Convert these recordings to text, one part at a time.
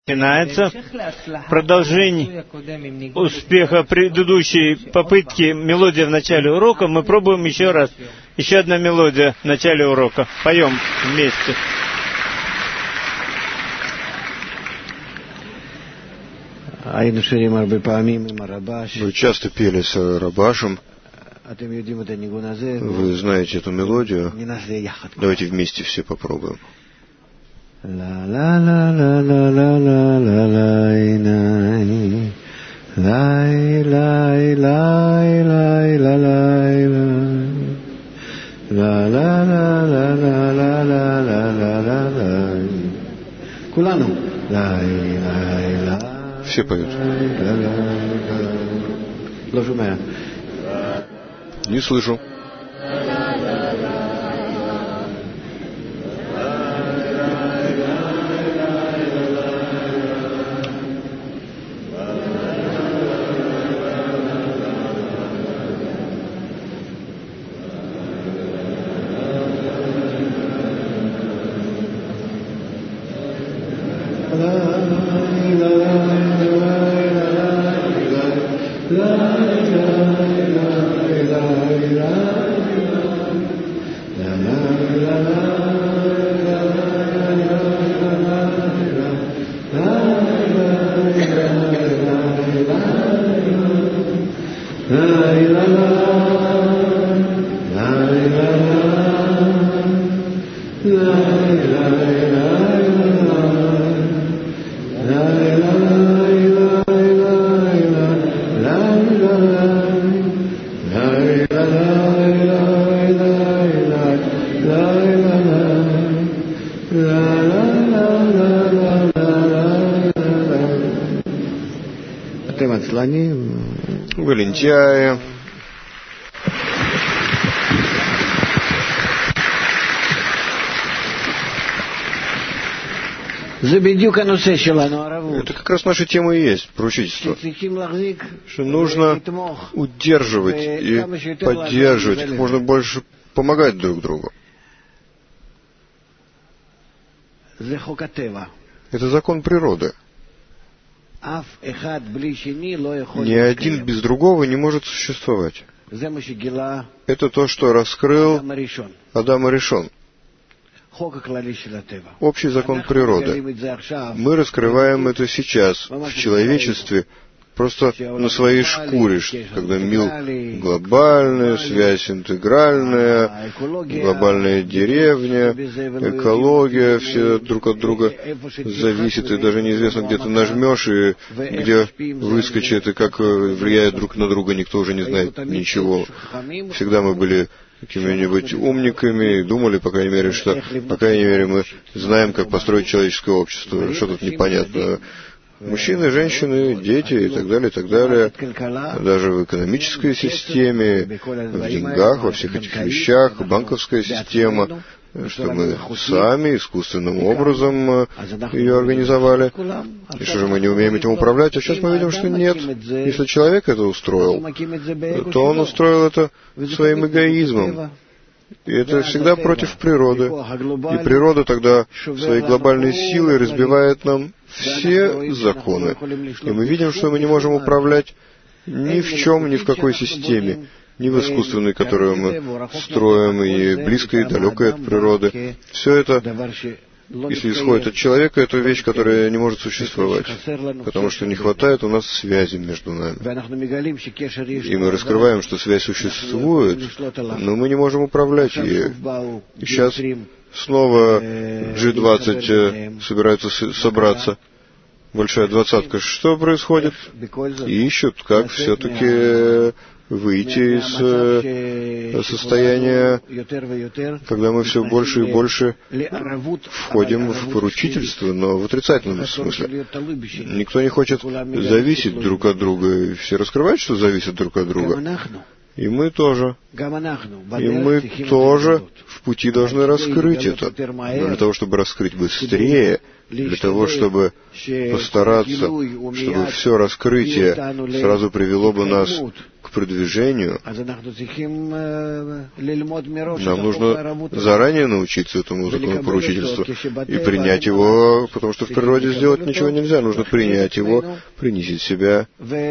начинается продолжение успеха предыдущей попытки мелодия в начале урока. Мы пробуем еще раз. Еще одна мелодия в начале урока. Поем вместе. Мы часто пели с Рабашем. Вы знаете эту мелодию. Давайте вместе все попробуем. Все поют. Не слышу. Вы лентяи. Это как раз наша тема и есть, поручительство. Что нужно удерживать и поддерживать, как можно больше помогать друг другу. Это закон природы. Ни один без другого не может существовать. Это то, что раскрыл Адам Аришон. Общий закон природы. Мы раскрываем это сейчас в человечестве, просто на своей шкуре, когда мир глобальная, связь интегральная, глобальная деревня, экология, все друг от друга зависит, и даже неизвестно, где ты нажмешь, и где выскочит, и как влияет друг на друга, никто уже не знает ничего. Всегда мы были какими-нибудь умниками и думали, по крайней мере, мы знаем, как построить человеческое общество. Что тут непонятно? Мужчины, женщины, дети и так далее, и так далее. Даже в экономической системе, в деньгах, во всех этих вещах, банковская система, что мы сами искусственным образом ее организовали. И что же, мы не умеем этим управлять? А сейчас мы видим, что нет. Если человек это устроил, то он устроил это своим эгоизмом. И это всегда против природы. И природа тогда своей глобальной силой разбивает нам все законы. И мы видим, что мы не можем управлять ни в чем, ни в какой системе. Ни в искусственной, которую мы строим, и близкой, и далекой от природы. Все это, если исходит от человека, это вещь, которая не может существовать, потому что не хватает у нас связи между нами. И мы раскрываем, что связь существует, но мы не можем управлять ею. И сейчас снова G20 собираются собраться, большая двадцатка. Что происходит? И ищут, как все-таки выйти из состояния, когда мы все больше и больше входим в поручительство, но в отрицательном смысле. Никто не хочет зависеть друг от друга, и все раскрывают, что зависят друг от друга. И мы тоже. И мы тоже в пути должны раскрыть это. Но для того, чтобы раскрыть быстрее, для того, чтобы постараться, чтобы все раскрытие сразу привело бы нас к к продвижению, нам нужно заранее научиться этому закону поручительства и принять его, потому что в природе сделать ничего нельзя. Нужно принять его, принизить себя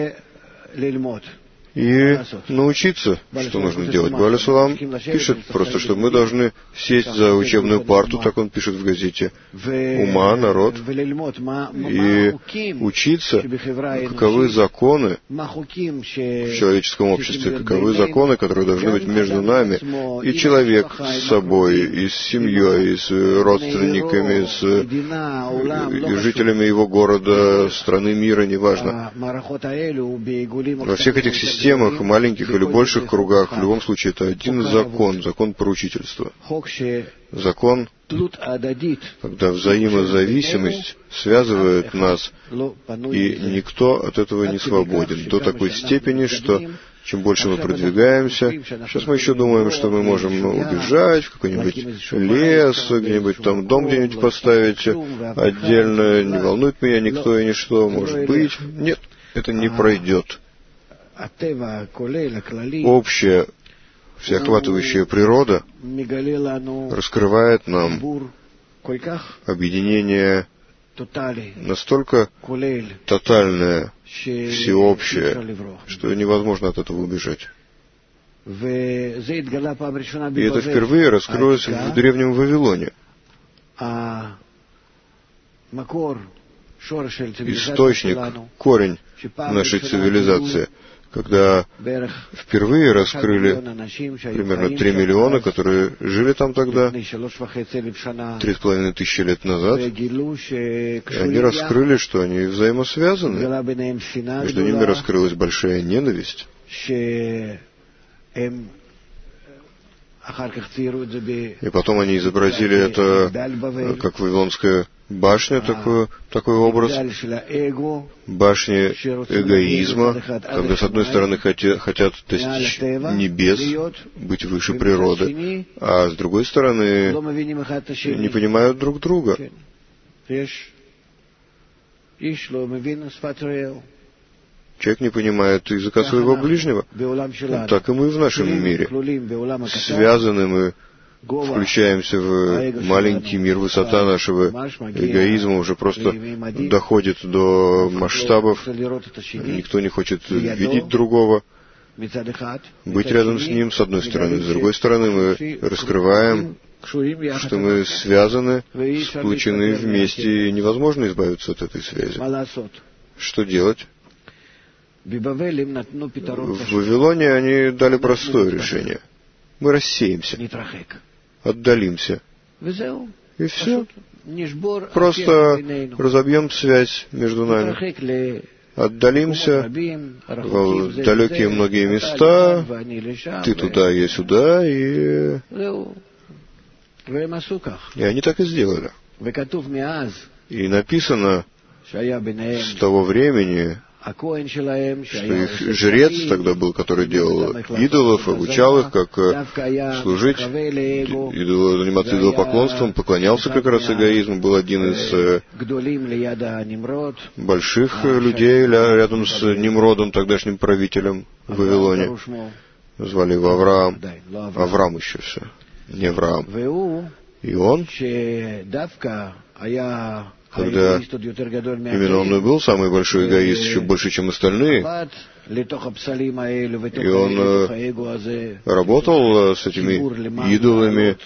и научиться, что нужно делать. Бааля Сулам пишет просто, что мы должны сесть за учебную парту, так он пишет в газете «Ума», «Народ», и учиться, каковы законы в человеческом обществе, каковы законы, которые должны быть между нами, и человек с собой, и с семьей, и с родственниками, и жителями его города, страны, мира, неважно. Во всех этих системах, маленьких или больших кругах, в любом случае, это один закон, закон поручительства. Закон, когда взаимозависимость связывает нас, и никто от этого не свободен, до такой степени, что чем больше мы продвигаемся, сейчас мы еще думаем, что мы можем убежать в какой-нибудь лес, где-нибудь там дом где-нибудь поставить отдельно, не волнует меня никто и ничто, может быть. Нет, это не пройдет. Общая, всеохватывающая природа раскрывает нам объединение настолько тотальное, всеобщее, что невозможно от этого убежать. И это впервые раскрылось в Древнем Вавилоне. Источник, корень нашей цивилизации, когда впервые раскрыли примерно 3 миллиона, которые жили там тогда, 3,5 тысячи лет назад, и они раскрыли, что они взаимосвязаны. Между ними раскрылась большая ненависть. И потом они изобразили это как Вавилонская башня, такой образ, башни эгоизма, когда с одной стороны хотят достичь небес, быть выше природы, а с другой стороны не понимают друг друга. Человек не понимает языка своего ближнего. Так и мы в нашем мире. Связаны мы, включаемся в маленький мир, высота нашего эгоизма уже просто доходит до масштабов. Никто не хочет видеть другого, быть рядом с ним, с одной стороны. С другой стороны, мы раскрываем, что мы связаны, сплочены вместе, и невозможно избавиться от этой связи. Что делать? В Вавилоне они дали простое решение. Мы рассеемся, отдалимся. И все. Просто разобьем связь между нами. Отдалимся в далекие многие места, ты туда, я сюда, и они так и сделали. И написано с того времени, что их жрец тогда был, который делал идолов, обучал их, как служить, заниматься идолопоклонством, поклонялся как раз эгоизму, был один из больших людей рядом с Нимродом, тогдашним правителем в Вавилоне. Звали его Авраам. Авраам еще все, не Авраам. И он, когда именно он и был самый большой эгоист, еще больше, чем остальные, и он работал с этими идолами,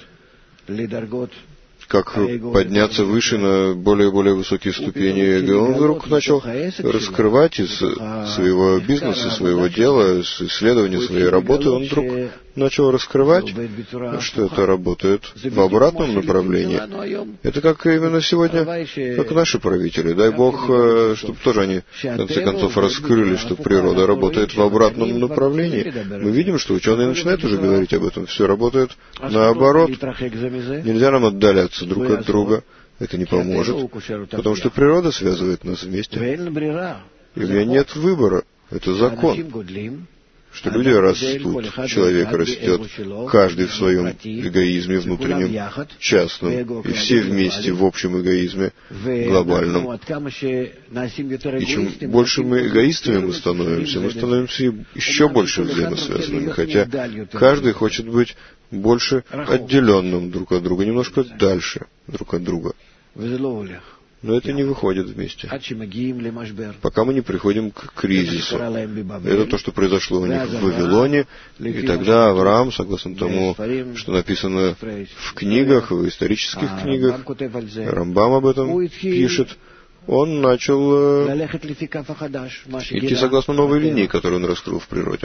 как подняться выше на более и более высокие ступени. И он вдруг начал раскрывать из своего бизнеса, своего дела, с исследования своей работы, он вдруг начал раскрывать, что это работает в обратном направлении. Это как именно сегодня, как наши правители. Дай Бог, чтобы тоже они, в конце концов, раскрыли, что природа работает в обратном направлении. Мы видим, что ученые начинают уже говорить об этом. Все работает наоборот. Нельзя нам отдаляться друг от друга. Это не поможет, потому что природа связывает нас вместе. И у меня нет выбора. Это закон. что люди растут, человек растет, каждый в своем эгоизме внутреннем, частном, и все вместе в общем эгоизме глобальном. И чем больше мы эгоистами мы становимся еще больше взаимосвязанными, хотя каждый хочет быть больше отделенным друг от друга, немножко дальше друг от друга. Но это не выходит вместе, пока мы не приходим к кризису. Это то, что произошло у них в Вавилоне, и тогда Авраам, согласно тому, что написано в книгах, в исторических книгах, Рамбам об этом пишет, он начал идти согласно новой линии, которую он раскрыл в природе.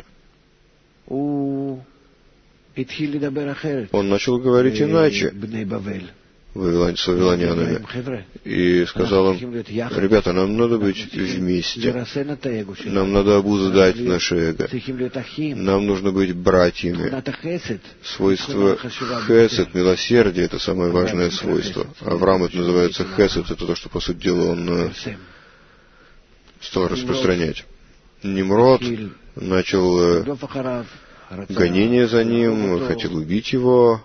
Он начал говорить иначе с вавилонянами и сказал им: ребята, нам надо быть вместе, нам надо обуздать наше эго, нам нужно быть братьями. Свойство хесед, милосердие, это самое важное свойство. Авраам это называется хесед, это то, что, по сути дела, он стал распространять. Нимрод начал гонение за ним, хотел убить его.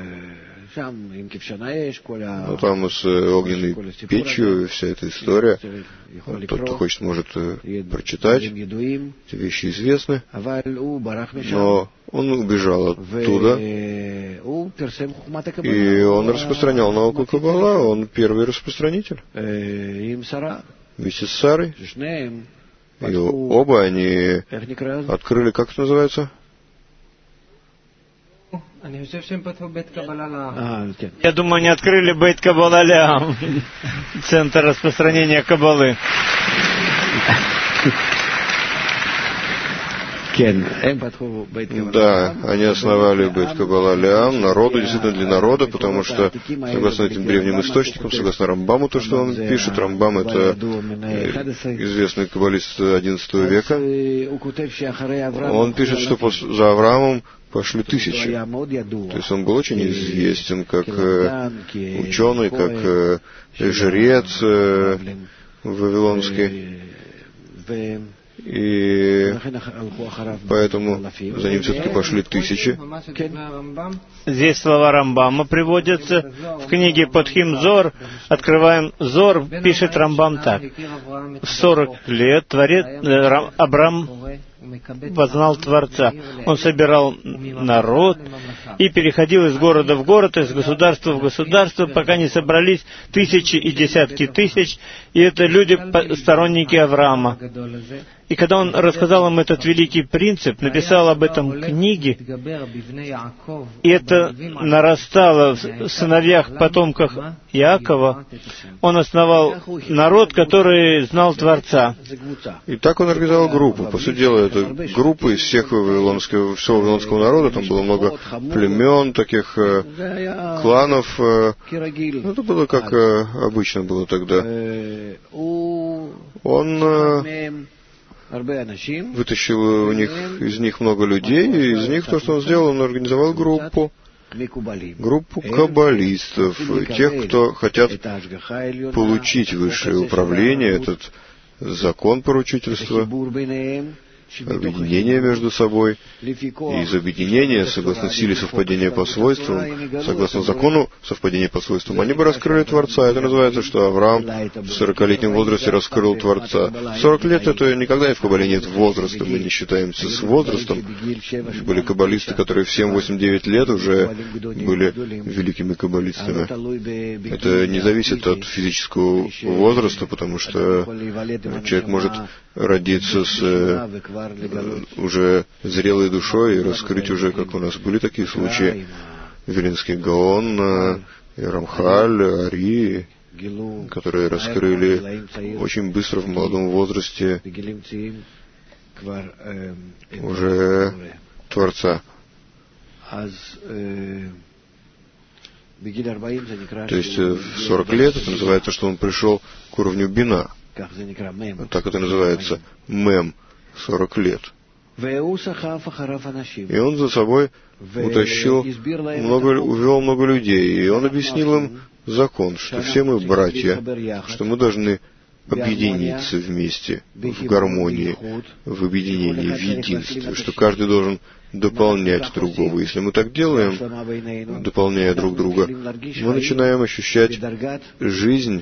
Ну, там с огненной печью вся эта история. Тот, кто хочет, может прочитать. Эти вещи известны. Но он убежал оттуда. И он распространял науку Каббала. Он первый распространитель. Вместе с Сарой. И оба они открыли, как это называется? Я думаю, они открыли Бейт Каббала Леам, центр распространения Каббалы. Да, они основали Бейт Каббала Леам, народу, действительно для народа, потому что, согласно этим древним источникам, согласно Рамбаму, то, что он пишет, Рамбам — это известный каббалист XI века, он пишет, что за Авраамом пошли тысячи. То есть он был очень известен как ученый, как жрец вавилонский. И поэтому за ним все-таки пошли тысячи. Здесь слова Рамбама приводятся. В книге Потхим Зор, открываем Зор, пишет Рамбам так. В 40 лет Авраам познал Творца. Он собирал народ и переходил из города в город, из государства в государство, пока не собрались тысячи и десятки тысяч, и это люди, сторонники Авраама. И когда он рассказал им этот великий принцип, написал об этом книги, и это нарастало в сыновьях, потомках Иакова, он основал народ, который знал Творца. И так он организовал группу. По сути дела, это группа из всего вавилонского народа. Там было много племен, таких кланов. Это было как обычно было тогда. Он вытащил из них много людей, и из них то, что он сделал, он организовал группу каббалистов, тех, кто хотят получить высшее управление, этот закон поручительства, объединение между собой, и из объединения, согласно силе совпадения по свойствам, согласно закону совпадения по свойствам, они бы раскрыли Творца. Это называется, что Авраам в 40-летнем возрасте раскрыл Творца. 40 лет — это никогда в Каббале нет возраста, мы не считаемся с возрастом. Были каббалисты, которые в 7, 8, 9 лет уже были великими каббалистами. Это не зависит от физического возраста, потому что человек может родиться с уже зрелой душой и раскрыть уже, как у нас были такие случаи, Виленский Гаон, Рамхаль, Ари, которые раскрыли очень быстро в молодом возрасте уже Творца. То есть в 40 лет это называется, что он пришел к уровню бина. Так это называется, мем, 40 лет. И он за собой увел много людей, и он объяснил им закон, что все мы братья, что мы должны объединиться вместе в гармонии, в объединении, в единстве, что каждый должен дополнять другого. Если мы так делаем, дополняя друг друга, мы начинаем ощущать жизнь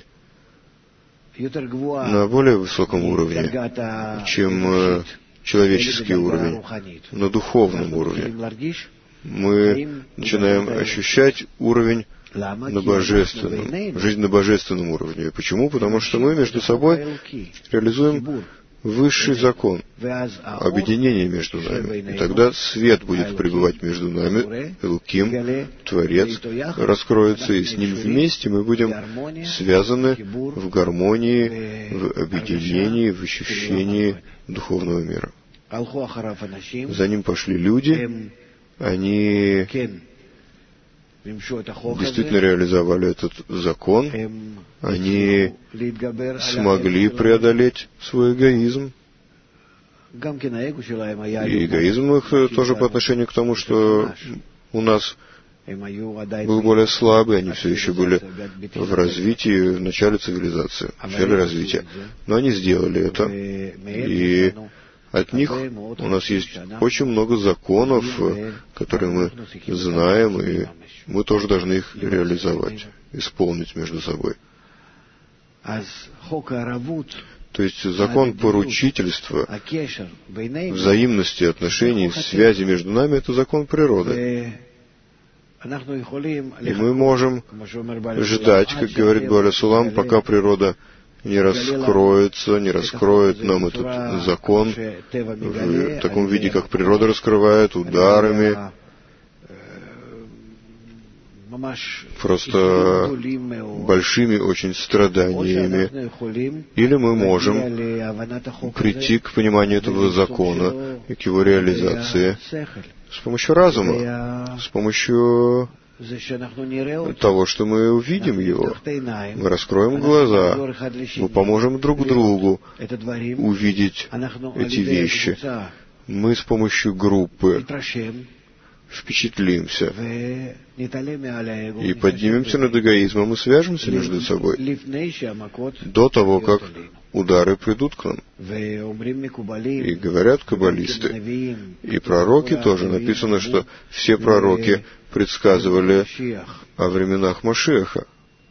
на более высоком уровне, чем человеческий уровень, на духовном уровне. Мы начинаем ощущать уровень на божественном, жизнь на божественном уровне. Почему? Потому что мы между собой реализуем высший закон, объединение между нами. И тогда свет будет пребывать между нами, Элоким, Творец, раскроется, и с ним вместе мы будем связаны в гармонии, в объединении, в ощущении духовного мира. За ним пошли люди, они действительно реализовали этот закон, они смогли преодолеть свой эгоизм. И эгоизм их тоже по отношению к тому, что у нас был более слабый, они все еще были в развитии, в начале цивилизации, в начале развития. Но они сделали это, и от них у нас есть очень много законов, которые мы знаем, и мы тоже должны их реализовать, исполнить между собой. То есть закон поручительства, взаимности отношений, связи между нами — это закон природы. И мы можем ждать, как говорит Боаль Сулам, пока природа не раскроется, не раскроет нам этот закон в таком виде, как природа раскрывает, ударами, просто большими очень страданиями. Или мы можем прийти к пониманию этого закона и к его реализации с помощью разума, с помощью того, что мы увидим его. Мы раскроем глаза, мы поможем друг другу увидеть эти вещи. Мы с помощью группы впечатлимся и поднимемся над эгоизмом и свяжемся между собой до того, как удары придут к нам. И говорят каббалисты, и пророки тоже, написано, что все пророки предсказывали о временах Машиаха.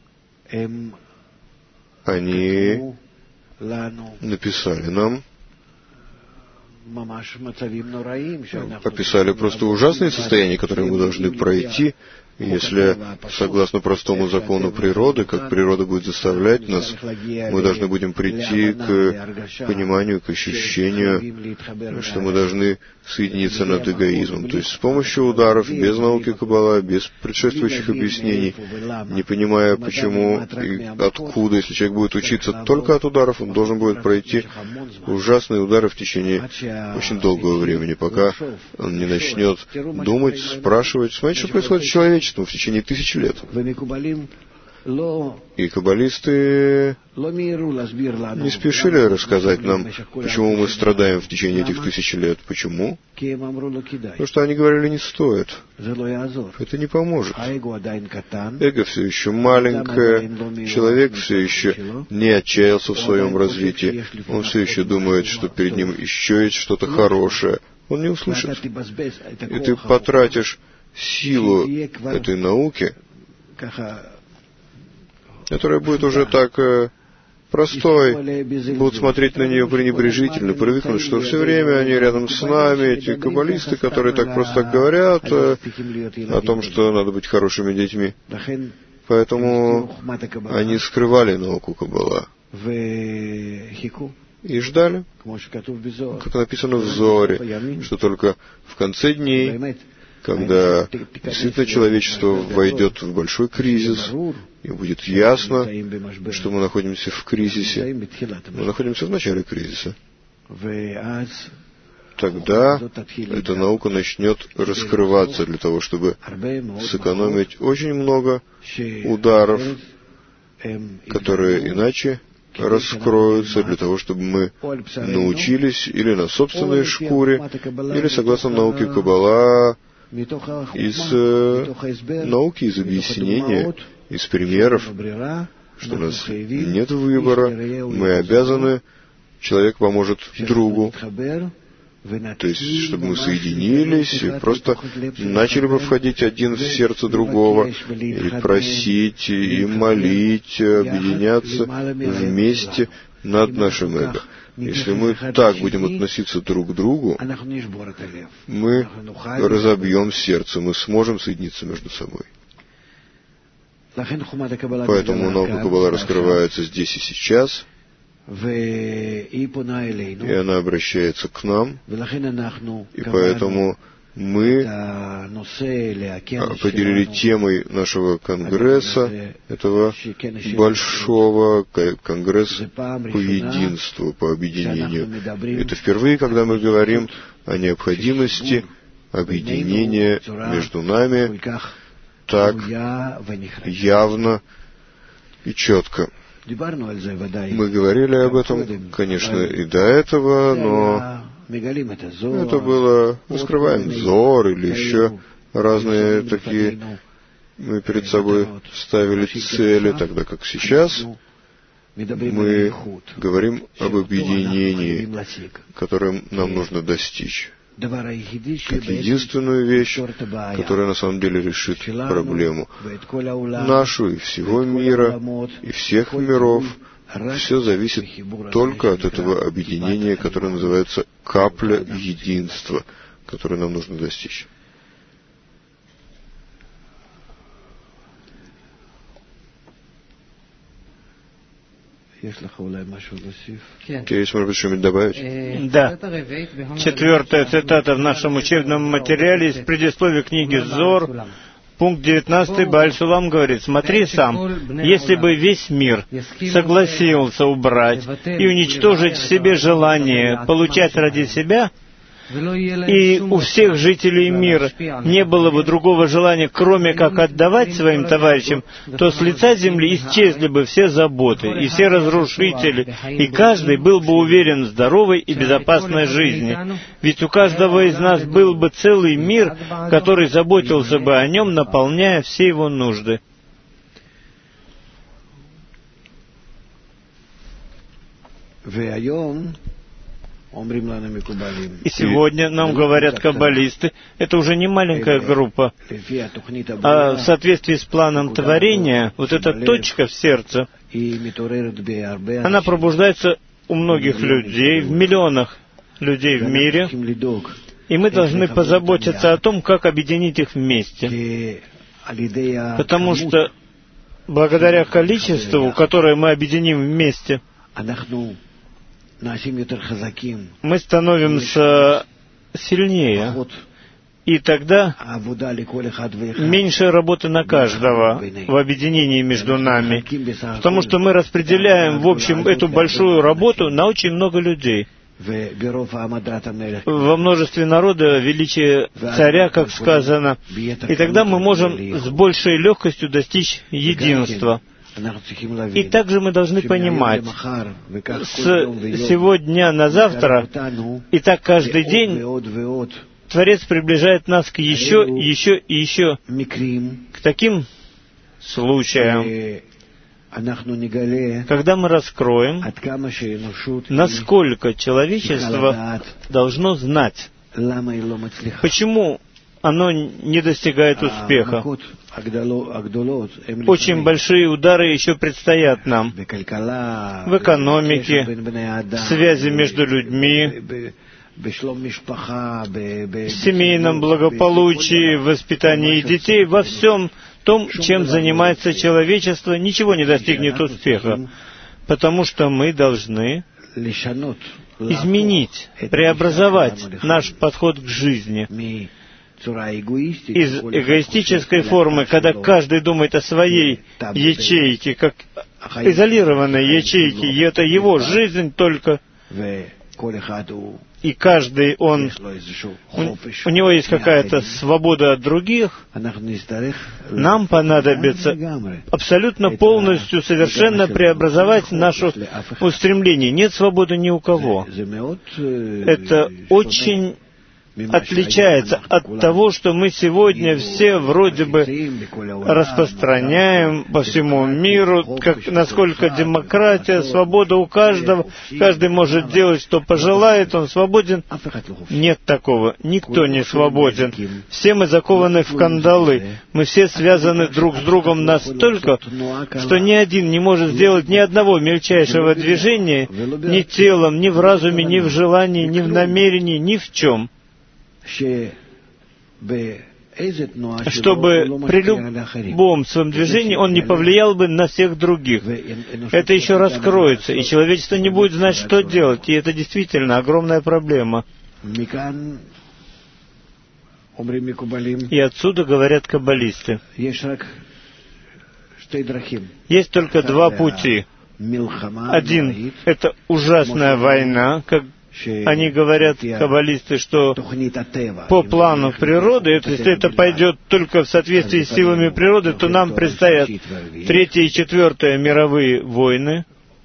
Они написали нам, описали просто ужасные состояния, которые мы должны пройти, если, согласно простому закону природы, как природа будет заставлять нас, мы должны будем прийти к пониманию, к ощущению, что мы должны соединиться над эгоизмом. То есть с помощью ударов, без науки Каббала, без предшествующих объяснений, не понимая, почему и откуда. Если человек будет учиться только от ударов, он должен будет пройти ужасные удары в течение очень долгого времени, пока он не начнет думать, спрашивать. Смотрите, что происходит с человечеством в течение 1000 лет. И каббалисты не спешили рассказать нам, почему мы страдаем в течение этих 1000 лет. Почему? Потому что они говорили, не стоит. Это не поможет. Эго все еще маленькое, человек все еще не отчаялся в своем развитии, он все еще думает, что перед ним еще есть что-то хорошее. Он не услышит. И ты потратишь силу этой науки, которая будет уже так простой, будут смотреть на нее пренебрежительно, привыкнут, что все время они рядом с нами, эти каббалисты, которые так просто говорят о том, что надо быть хорошими детьми. Поэтому они скрывали науку Каббала и ждали, как написано в Зоре, что только в конце дней, когда действительно человечество войдет в большой кризис, и будет ясно, что мы находимся в кризисе, мы находимся в начале кризиса. Тогда эта наука начнет раскрываться для того, чтобы сэкономить очень много ударов, которые иначе раскроются, для того, чтобы мы научились или на собственной шкуре, или согласно науке Каббала, из науки, из объяснения, из примеров, что у нас нет выбора, мы обязаны, человек поможет другу. То есть, чтобы мы соединились и просто начали бы входить один в сердце другого, и просить, и молить, объединяться вместе над нашим эго. Если мы так будем относиться друг к другу, мы разобьем сердце, мы сможем соединиться между собой. Поэтому наука Каббала раскрывается здесь и сейчас, и она обращается к нам, и поэтому мы определили темой нашего конгресса, этого большого конгресса по единству, по объединению. Это впервые, когда мы говорим о необходимости объединения между нами так явно и четко. Мы говорили об этом, конечно, и до этого, но это было раскрываем Зор или еще разные такие. Мы перед собой ставили цели, тогда как сейчас мы говорим об объединении, которое нам нужно достичь. Как единственную вещь, которая на самом деле решит проблему нашу и всего мира, и всех миров. Все зависит только от этого объединения, которое называется капля единства, которое нам нужно достичь. Есть, может быть, что-нибудь добавить? Да. 4-я цитата в нашем учебном материале из предисловия книги «Зор», пункт 19, Бааль Сулам говорит: «Смотри сам, если бы весь мир согласился убрать и уничтожить в себе желание получать ради себя, и у всех жителей мира не было бы другого желания, кроме как отдавать своим товарищам, то с лица земли исчезли бы все заботы и все разрушители, и каждый был бы уверен в здоровой и безопасной жизни. Ведь у каждого из нас был бы целый мир, который заботился бы о нем, наполняя все его нужды». И сегодня нам говорят каббалисты, это уже не маленькая группа, а в соответствии с планом творения, вот эта точка в сердце, она пробуждается у многих людей, в миллионах людей в мире, и мы должны позаботиться о том, как объединить их вместе. Потому что благодаря количеству, которое мы объединим вместе, мы становимся сильнее, и тогда меньше работы на каждого в объединении между нами, потому что мы распределяем, в общем, эту большую работу на очень много людей. Во множестве народа величие царя, как сказано, и тогда мы можем с большей легкостью достичь единства. И также мы должны понимать, с сегодня на завтра, и так каждый день, Творец приближает нас к еще и еще, к таким случаям, когда мы раскроем, насколько человечество должно знать, почему оно не достигает успеха. Очень большие удары еще предстоят нам в экономике, в связи между людьми, в семейном благополучии, в воспитании детей, во всем том, чем занимается человечество, ничего не достигнет успеха, потому что мы должны изменить, преобразовать наш подход к жизни из эгоистической формы, когда каждый думает о своей ячейке, как изолированной ячейке, и это его жизнь только, и каждый, у него есть какая-то свобода от других, нам понадобится абсолютно полностью, совершенно преобразовать наше устремление. Нет свободы ни у кого. Это очень отличается от того, что мы сегодня все вроде бы распространяем по всему миру, насколько демократия, свобода у каждого, каждый может делать, что пожелает, он свободен. Нет такого. Никто не свободен. Все мы закованы в кандалы. Мы все связаны друг с другом настолько, что ни один не может сделать ни одного мельчайшего движения ни телом, ни в разуме, ни в желании, ни в намерении, ни в чем, чтобы при любом своем движении он не повлиял бы на всех других. Это еще раскроется, и человечество не будет знать, что делать, и это действительно огромная проблема. И отсюда говорят каббалисты. Есть только два пути. Один — это ужасная война, как они говорят, каббалисты, что по плану природы, если это пойдет только в соответствии с силами природы, то нам предстоят 3-я и 4-я мировые войны.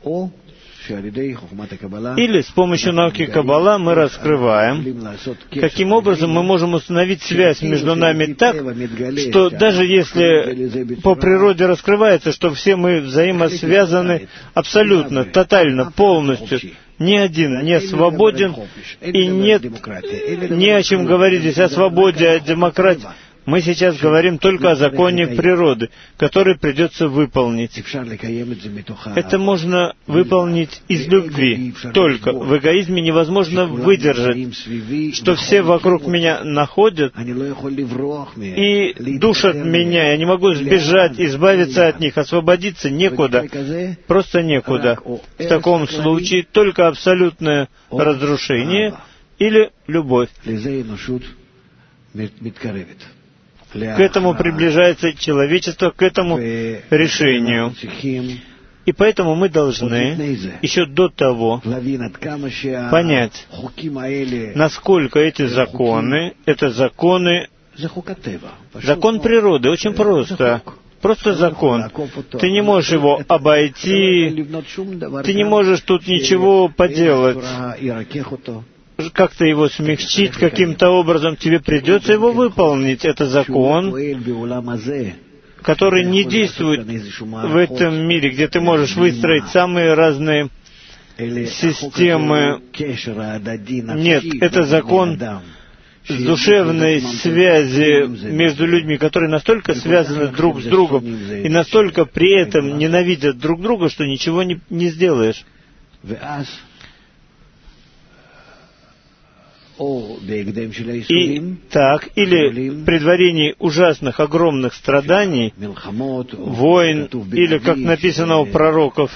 Или с помощью науки Каббала мы раскрываем, каким образом мы можем установить связь между нами так, что даже если по природе раскрывается, что все мы взаимосвязаны абсолютно, тотально, полностью, ни один не свободен, и нет ни о чем говорить здесь о свободе, о демократии. Мы сейчас говорим только о законе природы, который придется выполнить. Это можно выполнить из любви. Только в эгоизме невозможно выдержать, что все вокруг меня находят и душат меня. Я не могу сбежать, избавиться от них, освободиться некуда. Просто некуда. В таком случае только абсолютное разрушение или любовь. К этому приближается человечество, к этому решению. И поэтому мы должны еще до того понять, насколько эти законы, это законы, закон природы, очень просто. Просто закон. Ты не можешь его обойти, ты не можешь тут ничего поделать. Как-то его смягчить каким-то образом, тебе придется его выполнить. Это закон, который не действует в этом мире, где ты можешь выстроить самые разные системы. Нет, это закон с душевной связи между людьми, которые настолько связаны друг с другом и настолько при этом ненавидят друг друга, что ничего не сделаешь. И так, или в предварении ужасных, огромных страданий, войн, или, как написано у пророков,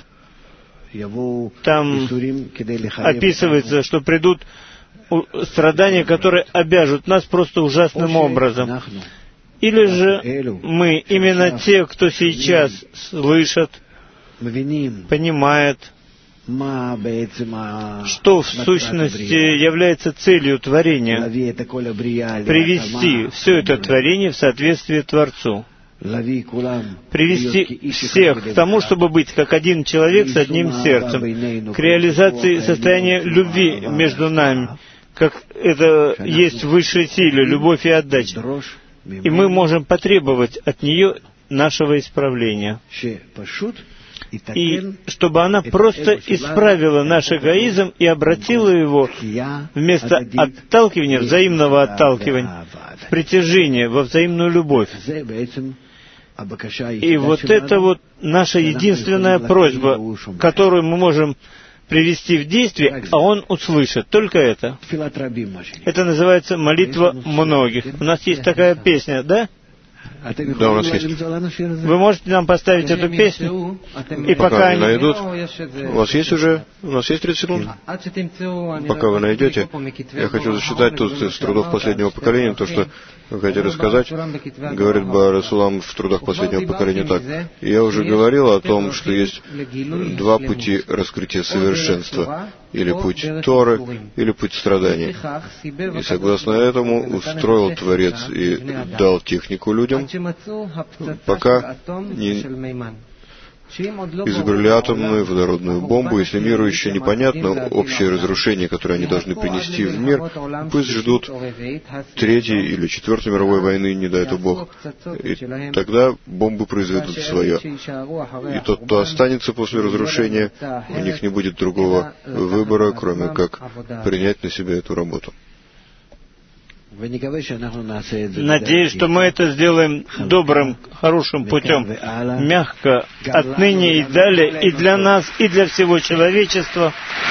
там описывается, что придут страдания, которые обяжут нас просто ужасным образом. Или же мы, именно те, кто сейчас слышат, понимает, что в сущности является целью творения, привести все это творение в соответствие Творцу, привести всех к тому, чтобы быть как один человек с одним сердцем, к реализации состояния любви между нами, как это есть в высшей силе, любовь и отдача. И мы можем потребовать от нее нашего исправления. И чтобы она просто исправила наш эгоизм и обратила его вместо отталкивания, взаимного отталкивания, в притяжение, во взаимную любовь. И вот это вот наша единственная просьба, которую мы можем привести в действие, а Он услышит. Только это. Это называется молитва многих. У нас есть такая песня, да? Да, у нас есть. Вы можете нам поставить эту песню? И пока они найдут. У вас есть уже? У нас есть 30 секунд? Пока вы найдете, я хочу зачитать тут из трудов последнего поколения то, что вы хотели сказать. Говорит Баар Сулам в трудах последнего поколения так. Я уже говорил о том, что есть два пути раскрытия совершенства. Или путь Торы, или путь страданий. И согласно этому устроил Творец и дал технику людям, пока не изобрели атомную водородную бомбу. Если миру еще непонятно общее разрушение, которое они должны принести в мир, пусть ждут Третьей или Четвертой мировой войны, не дай это Бог. И тогда бомбы произведут свое. И тот, кто останется после разрушения, у них не будет другого выбора, кроме как принять на себя эту работу. Надеюсь, что мы это сделаем добрым, хорошим путем, мягко, отныне и далее, и для нас, и для всего человечества.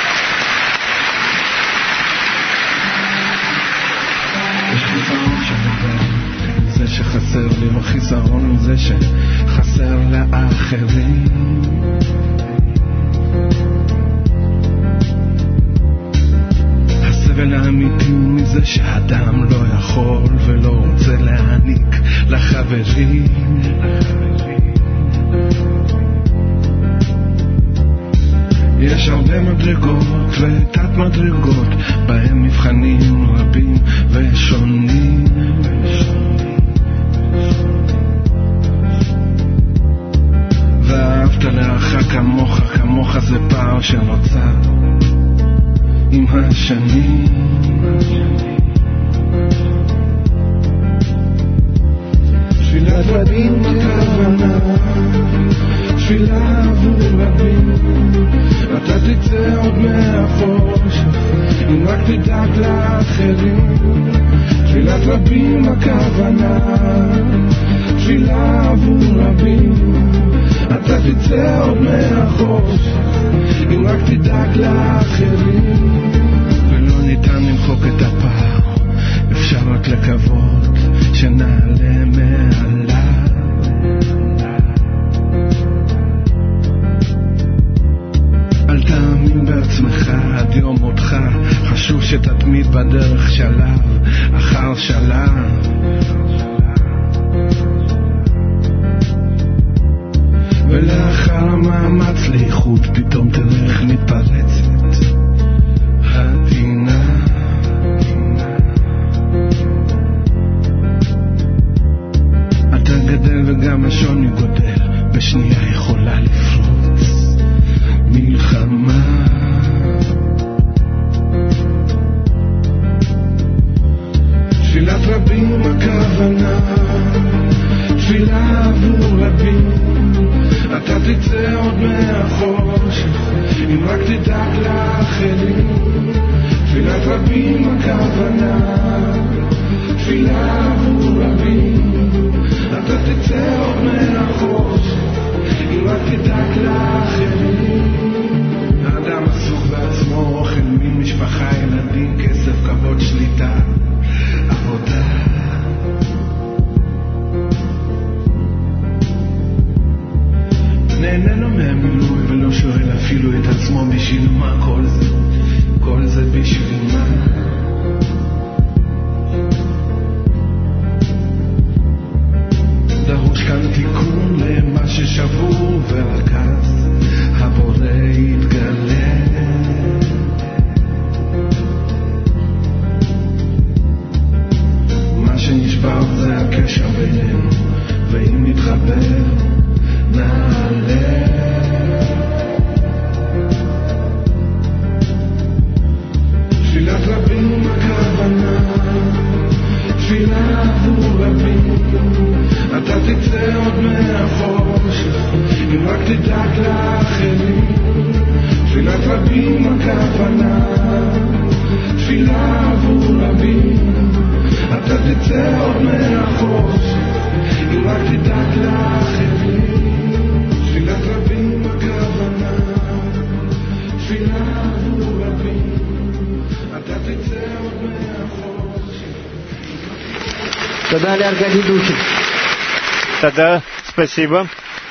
הסבל האמיתי הוא מזה שהאדם לא יכול ולא רוצה להעניק לחברים. יש הרבה מדרגות ותת מדרגות, בהם מבחנים רבים ושונים. ואהבת לרעך כמוך, כמוך זה פער שנוצר עם השנים. תפילת רבים הכוונה, תפילה עבור רבים, אתה תצא עוד מהחושך אם רק תדאג לאחרים. תפילת רבים הכוונה, תפילה עבור רבים, אתה תצא עוד מהחושך אם רק תדאג לאחרים. ולא ניתן למחוק את הפער, אפשר רק לקוות שנעלה מעליו. אל תאמין בעצמך עד יום מותך, חשוב שתתמיד בדרך שלב אחר שלב. ולאחר המאמץ לאיחוד פתאום תלך מתפרצת הדינה. אתה גדל וגם השוני גודל, בשנייה יכולה לפרוץ מלחמה. תפילת רבים הכוונה, תפילה עבור רבים, אתה תצא עוד מהחושך אם רק תדאג לאחרים. תפילת רבים הכוונה, תפילה עבור רבים, אתה תצא עוד מהחושך אם רק תדאג לאחרים. האדם עסוק בעצמו, אוכל ממשפחה, ילדים, כסף, כבוד, שליטה, עבודה. נהנה לו מהמילוי ולא שואל אפילו את עצמו בשביל מה כל זה, כל זה בשביל מה. דרוש כאן תיקון למה ששבור, ורק אז הבורא יתגלה. מה שנשבר זה הקשר בינינו, ואם נתחבר נעלה. תפילת רבים הכוונה, תפילה עבור רבים, אתה תצא עוד מהחושך אם רק תדאג לאחרים. תפילת רבים הכוונה, תפילה עבור רבים, אתה תצא עוד מהחושך אם רק תדאג לאחרים. תפילת רבים הכוונה, תפילה עבור רבים, אתה תצא עוד מהחושך. תודה לארגדי דושי. תודה, спасибо.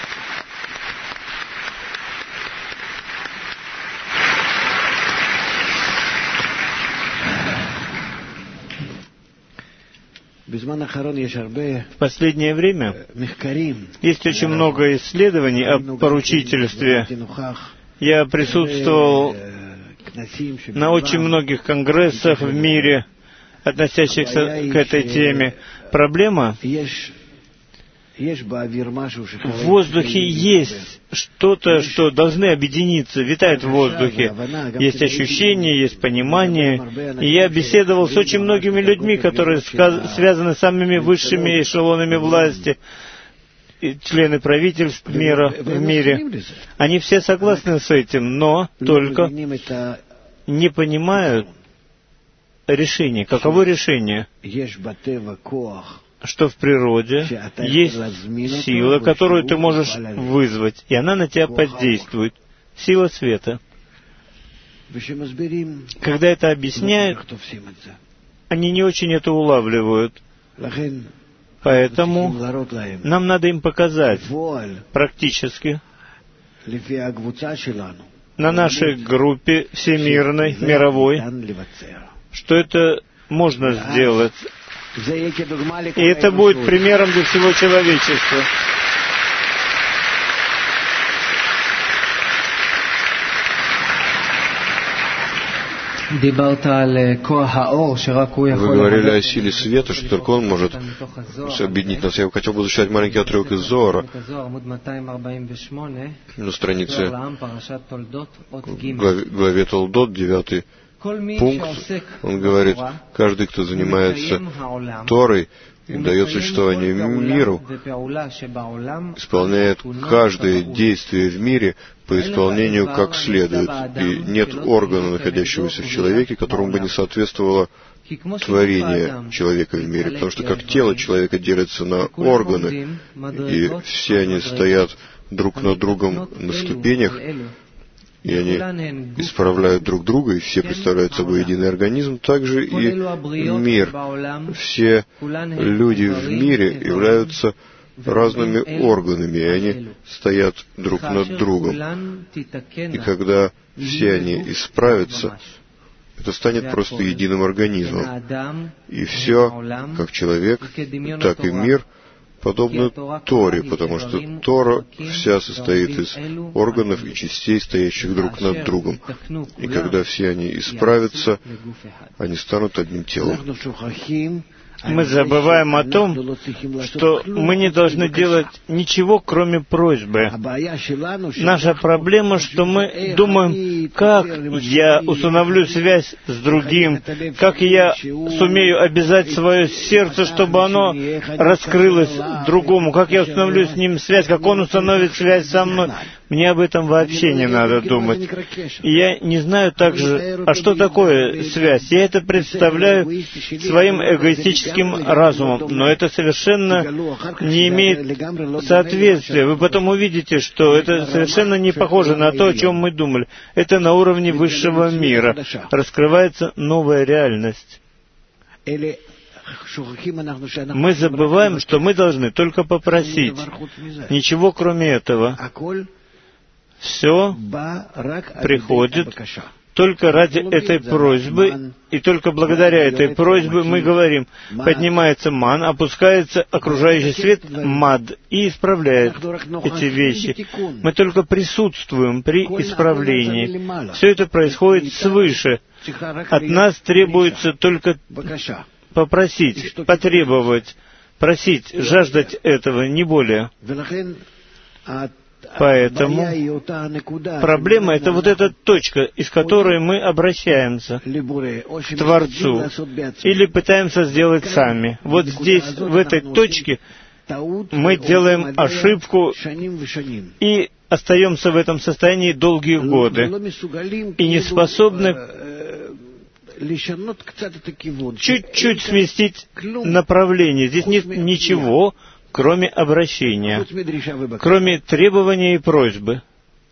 В последнее время есть очень много исследований о поручительстве. Я присутствовал на очень многих конгрессах в мире, относящихся к этой теме. Проблема В воздухе есть что-то, что должны объединиться, витает в воздухе. Есть ощущение, есть понимание. И я беседовал с очень многими людьми, которые связаны с самыми высшими эшелонами власти, члены правительств мира, в мире. Они все согласны с этим, но только не понимают решение. Каково решение? Что в природе есть сила, которую ты можешь вызвать, и она на тебя подействует. Сила света. Когда это объясняют, они не очень это улавливают. Поэтому нам надо им показать практически на нашей группе всемирной, мировой, что это можно сделать. И это будет примером для всего человечества. Вы говорили о силе света, что только он может объединить нас. Я хотел бы зачитать маленький отрывок из Зоара на странице в главе Толдот, 9 пункт. Он говорит: каждый, кто занимается Торой и дает существование миру, исполняет каждое действие в мире по исполнению как следует. И нет органа, находящегося в человеке, которому бы не соответствовало творение человека в мире. Потому что как тело человека делится на органы, и все они стоят друг над другом на ступенях, и они исправляют друг друга, и все представляют собой единый организм, также и мир. Все люди в мире являются разными органами, и они стоят друг над другом. И когда все они исправятся, это станет просто единым организмом. И все, как человек, так и мир, подобно Торе, потому что Тора вся состоит из органов и частей, стоящих друг над другом. И когда все они исправятся, они станут одним телом. Мы забываем о том, что мы не должны делать ничего, кроме просьбы. Наша проблема, что мы думаем, как я установлю связь с другим, как я сумею обязать свое сердце, чтобы оно раскрылось другому, как я установлю с ним связь, как он установит связь со мной. Мне об этом вообще не надо думать. И я не знаю также, а что такое связь. Я это представляю своим эгоистическим разумом, но это совершенно не имеет соответствия. Вы потом увидите, что это совершенно не похоже на то, о чем мы думали. Это на уровне высшего мира. Раскрывается новая реальность. Мы забываем, что мы должны только попросить. Ничего кроме этого. Все приходит только ради этой просьбы, и только благодаря этой просьбе мы говорим, поднимается ман, опускается окружающий свет мад и исправляет эти вещи. Мы только присутствуем при исправлении. Все это происходит свыше. От нас требуется только попросить, потребовать, просить, жаждать этого, не более. Поэтому проблема — это вот эта точка, из которой мы обращаемся к Творцу или пытаемся сделать сами. Вот здесь, в этой точке, мы делаем ошибку и остаемся в этом состоянии долгие годы и не способны чуть-чуть сместить направление. Здесь нет ничего, кроме обращения, кроме требования и просьбы.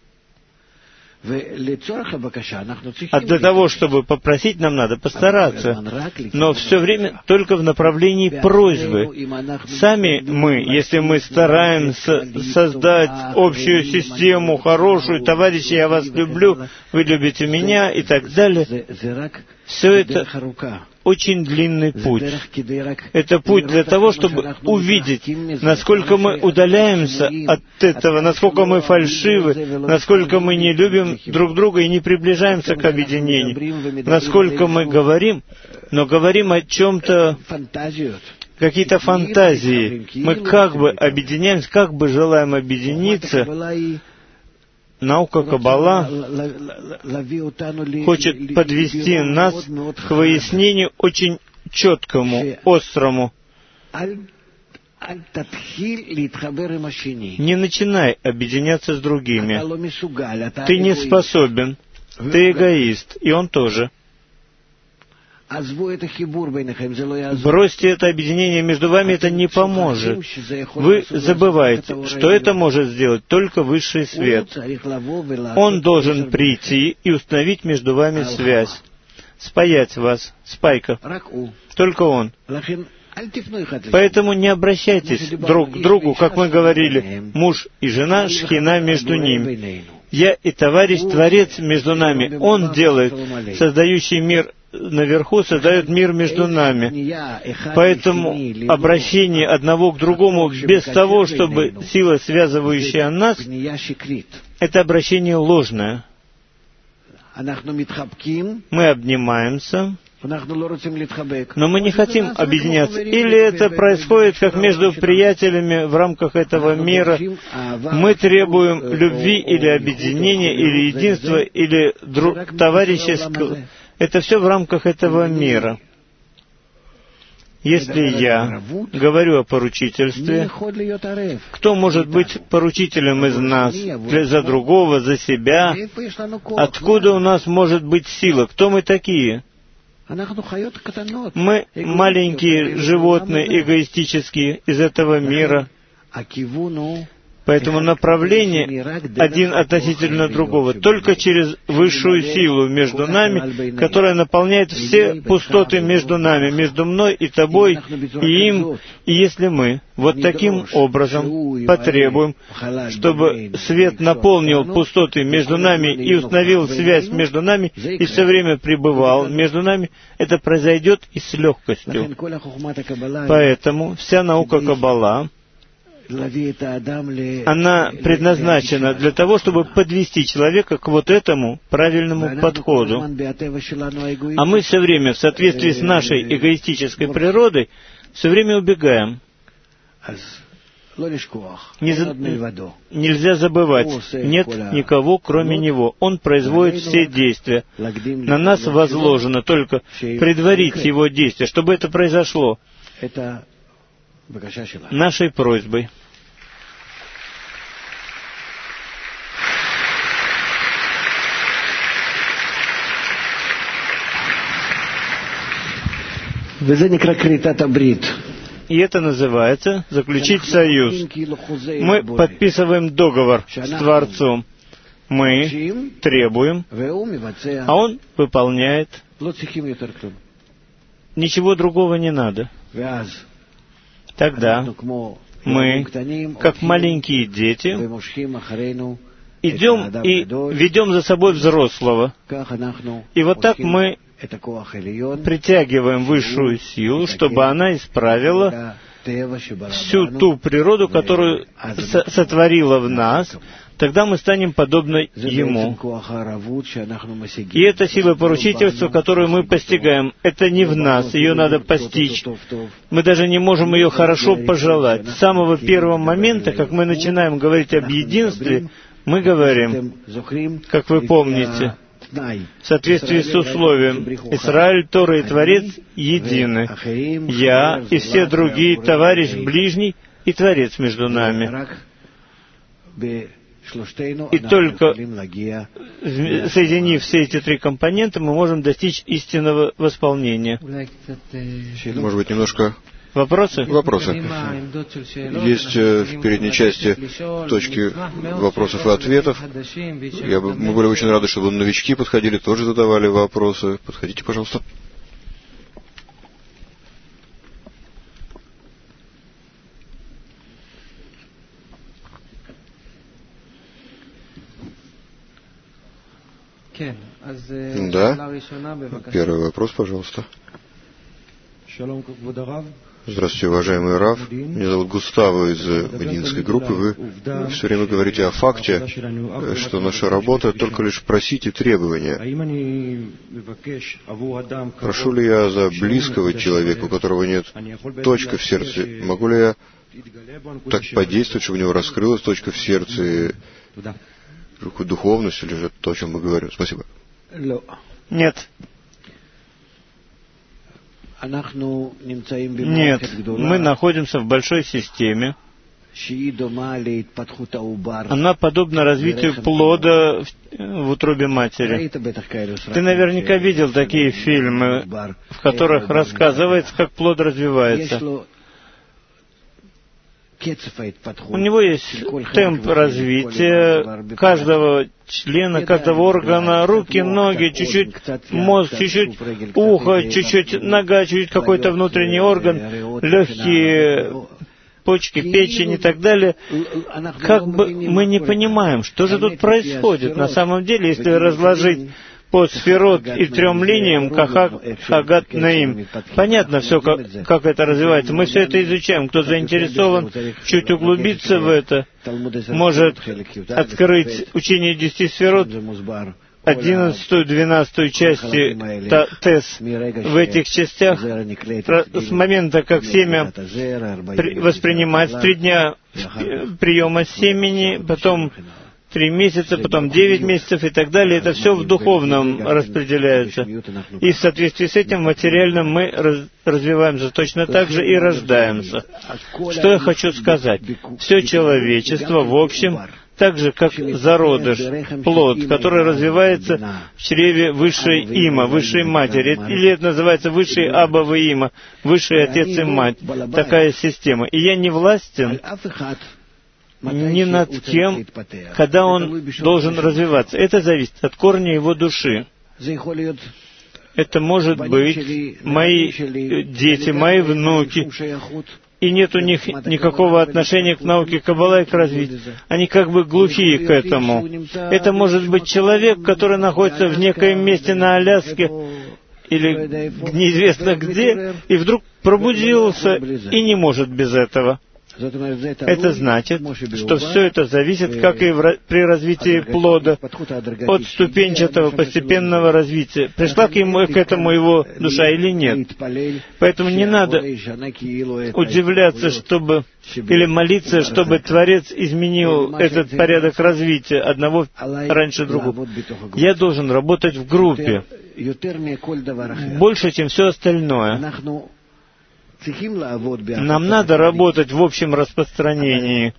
А для того, чтобы попросить, нам надо постараться. Но все время только в направлении просьбы. Сами мы, если мы стараемся создать общую систему, хорошую, товарищи, я вас люблю, вы любите меня и так далее, все это очень длинный путь. Это путь для того, чтобы увидеть, насколько мы удаляемся от этого, насколько мы фальшивы, насколько мы не любим друг друга и не приближаемся к объединению, насколько мы говорим, но говорим о чем-то какие-то фантазии. Мы как бы объединяемся, как бы желаем объединиться. Наука Каббала хочет подвести нас к выяснению очень четкому, острому. Не начинай объединяться с другими. Ты не способен. Ты эгоист, и он тоже. Бросьте это объединение между вами, это не поможет. Вы забываете, что это может сделать только высший свет. Он должен прийти и установить между вами связь, спаять вас, спайка. Только он. Поэтому не обращайтесь друг к другу, как мы говорили, муж и жена, шхина между ними. Я и товарищ, Творец между нами. Он делает, создающий мир наверху, создает мир между нами. Поэтому обращение одного к другому без того, чтобы сила, связывающая нас, это обращение ложное. Мы обнимаемся, но мы не хотим объединяться. Или это происходит, как между приятелями в рамках этого мира. Мы требуем любви или объединения, или единства, или товарищеского. Это все в рамках этого мира. Если я говорю о поручительстве, кто может быть поручителем из нас? За другого, за себя? Откуда у нас может быть сила? Кто мы такие? Мы маленькие животные, эгоистические, из этого мира. Поэтому направление один относительно другого, только через высшую силу между нами, которая наполняет все пустоты между нами, между мной и тобой, и им. И если мы вот таким образом потребуем, чтобы свет наполнил пустоты между нами и установил связь между нами, и все время пребывал между нами, это произойдет и с легкостью. Поэтому вся наука Каббала, она предназначена для того, чтобы подвести человека к вот этому правильному подходу. А мы все время, в соответствии с нашей эгоистической природой, все время убегаем. Нельзя забывать, нет никого, кроме Него. Он производит все действия. На нас возложено только предварить Его действия, чтобы это произошло нашей просьбой. И это называется заключить союз. Мы подписываем договор с Творцом. Мы требуем, а Он выполняет. Ничего другого не надо. Тогда мы, как маленькие дети, идем и ведем за собой взрослого. И вот так мы притягиваем высшую силу, чтобы она исправила всю ту природу, которую сотворила в нас. Тогда мы станем подобны Ему. И это сила поручительства, которую мы постигаем. Это не в нас, ее надо постичь. Мы даже не можем ее хорошо пожелать. С самого первого момента, как мы начинаем говорить об единстве, мы говорим, как вы помните, в соответствии с условием, Исраиль, Тора и Творец едины. Я и все другие, товарищ ближний и Творец между нами. И только соединив все эти три компонента, мы можем достичь истинного восполнения. Может быть, немножко... Вопросы? Вопросы. Есть в передней части точки вопросов и ответов. Мы были очень рады, чтобы новички подходили, тоже задавали вопросы. Подходите, пожалуйста. Да. Первый вопрос, пожалуйста. Здравствуйте, уважаемый Рав. Меня зовут Густаво из Мединской группы. Вы все время говорите о факте, что наша работа только лишь просить и требования. Прошу ли я за близкого человека, у которого нет точки в сердце, могу ли я так подействовать, чтобы у него раскрылась точка в сердце, духовность, или же то, о чем мы говорим? Спасибо. Нет. Нет, мы находимся в большой системе. Она подобна развитию плода в утробе матери. Ты наверняка видел такие фильмы, в которых рассказывается, как плод развивается. У него есть темп развития каждого члена, каждого органа, руки, ноги, чуть-чуть мозг, чуть-чуть ухо, чуть-чуть нога, чуть-чуть какой-то внутренний орган, легкие, почки, печень и так далее. Как бы мы не понимаем, что же тут происходит на самом деле, если разложить по сферот и 3 линиям Кахак, Хагат, Наим. Понятно все, как это развивается. Мы все это изучаем. Кто заинтересован чуть углубиться в это, может открыть учение 10 сферот, 11-12 части ТЭС в этих частях, с момента, как семя воспринимается, 3 дня приема семени, потом 3 месяца, потом 9 месяцев и так далее. Это все в духовном распределяется. И в соответствии с этим материальным мы развиваемся точно так же и рождаемся. Что я хочу сказать? Все человечество, в общем, так же, как зародыш, плод, который развивается в чреве высшей има, высшей матери. Или это называется высший Аба и Има, высший отец и мать. Такая система. И я не властен ни над кем, когда он должен развиваться. Это зависит от корня его души. Это может быть мои дети, мои внуки, и нет у них никакого отношения к науке Каббала и к развитию. Они как бы глухие к этому. Это может быть человек, который находится в некоем месте на Аляске или неизвестно где, и вдруг пробудился и не может без этого. Это значит, что все это зависит, как и при развитии плода, от ступенчатого постепенного развития. Пришла к этому его душа или нет. Поэтому не надо удивляться, или молиться, чтобы Творец изменил этот порядок развития одного раньше другого. Я должен работать в группе больше, чем все остальное. Нам надо работать в общем распространении,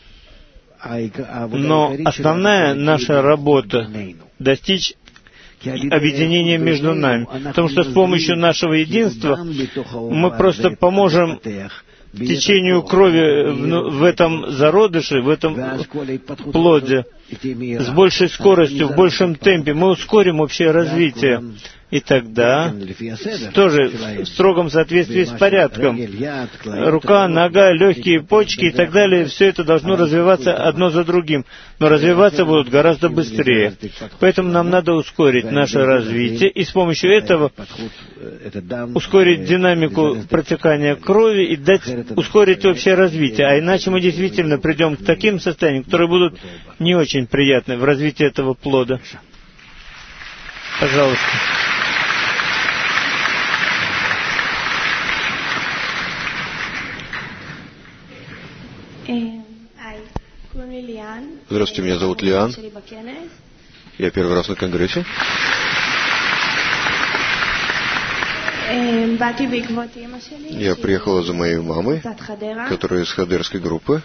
но основная наша работа — достичь объединения между нами, потому что с помощью нашего единства мы просто поможем течению крови в этом зародыше, в этом плоде, с большей скоростью, в большем темпе. Мы ускорим общее развитие. И тогда, тоже в строгом соответствии с порядком, рука, нога, легкие, почки и так далее, все это должно развиваться одно за другим, но развиваться будут гораздо быстрее. Поэтому нам надо ускорить наше развитие и с помощью этого ускорить динамику протекания крови и ускорить общее развитие. А иначе мы действительно придем к таким состояниям, которые будут не очень приятны в развитии этого плода. Пожалуйста. Здравствуйте, меня зовут Лиан. Я первый раз на конгрессе. Я приехала за моей мамой, которая из хадерской группы.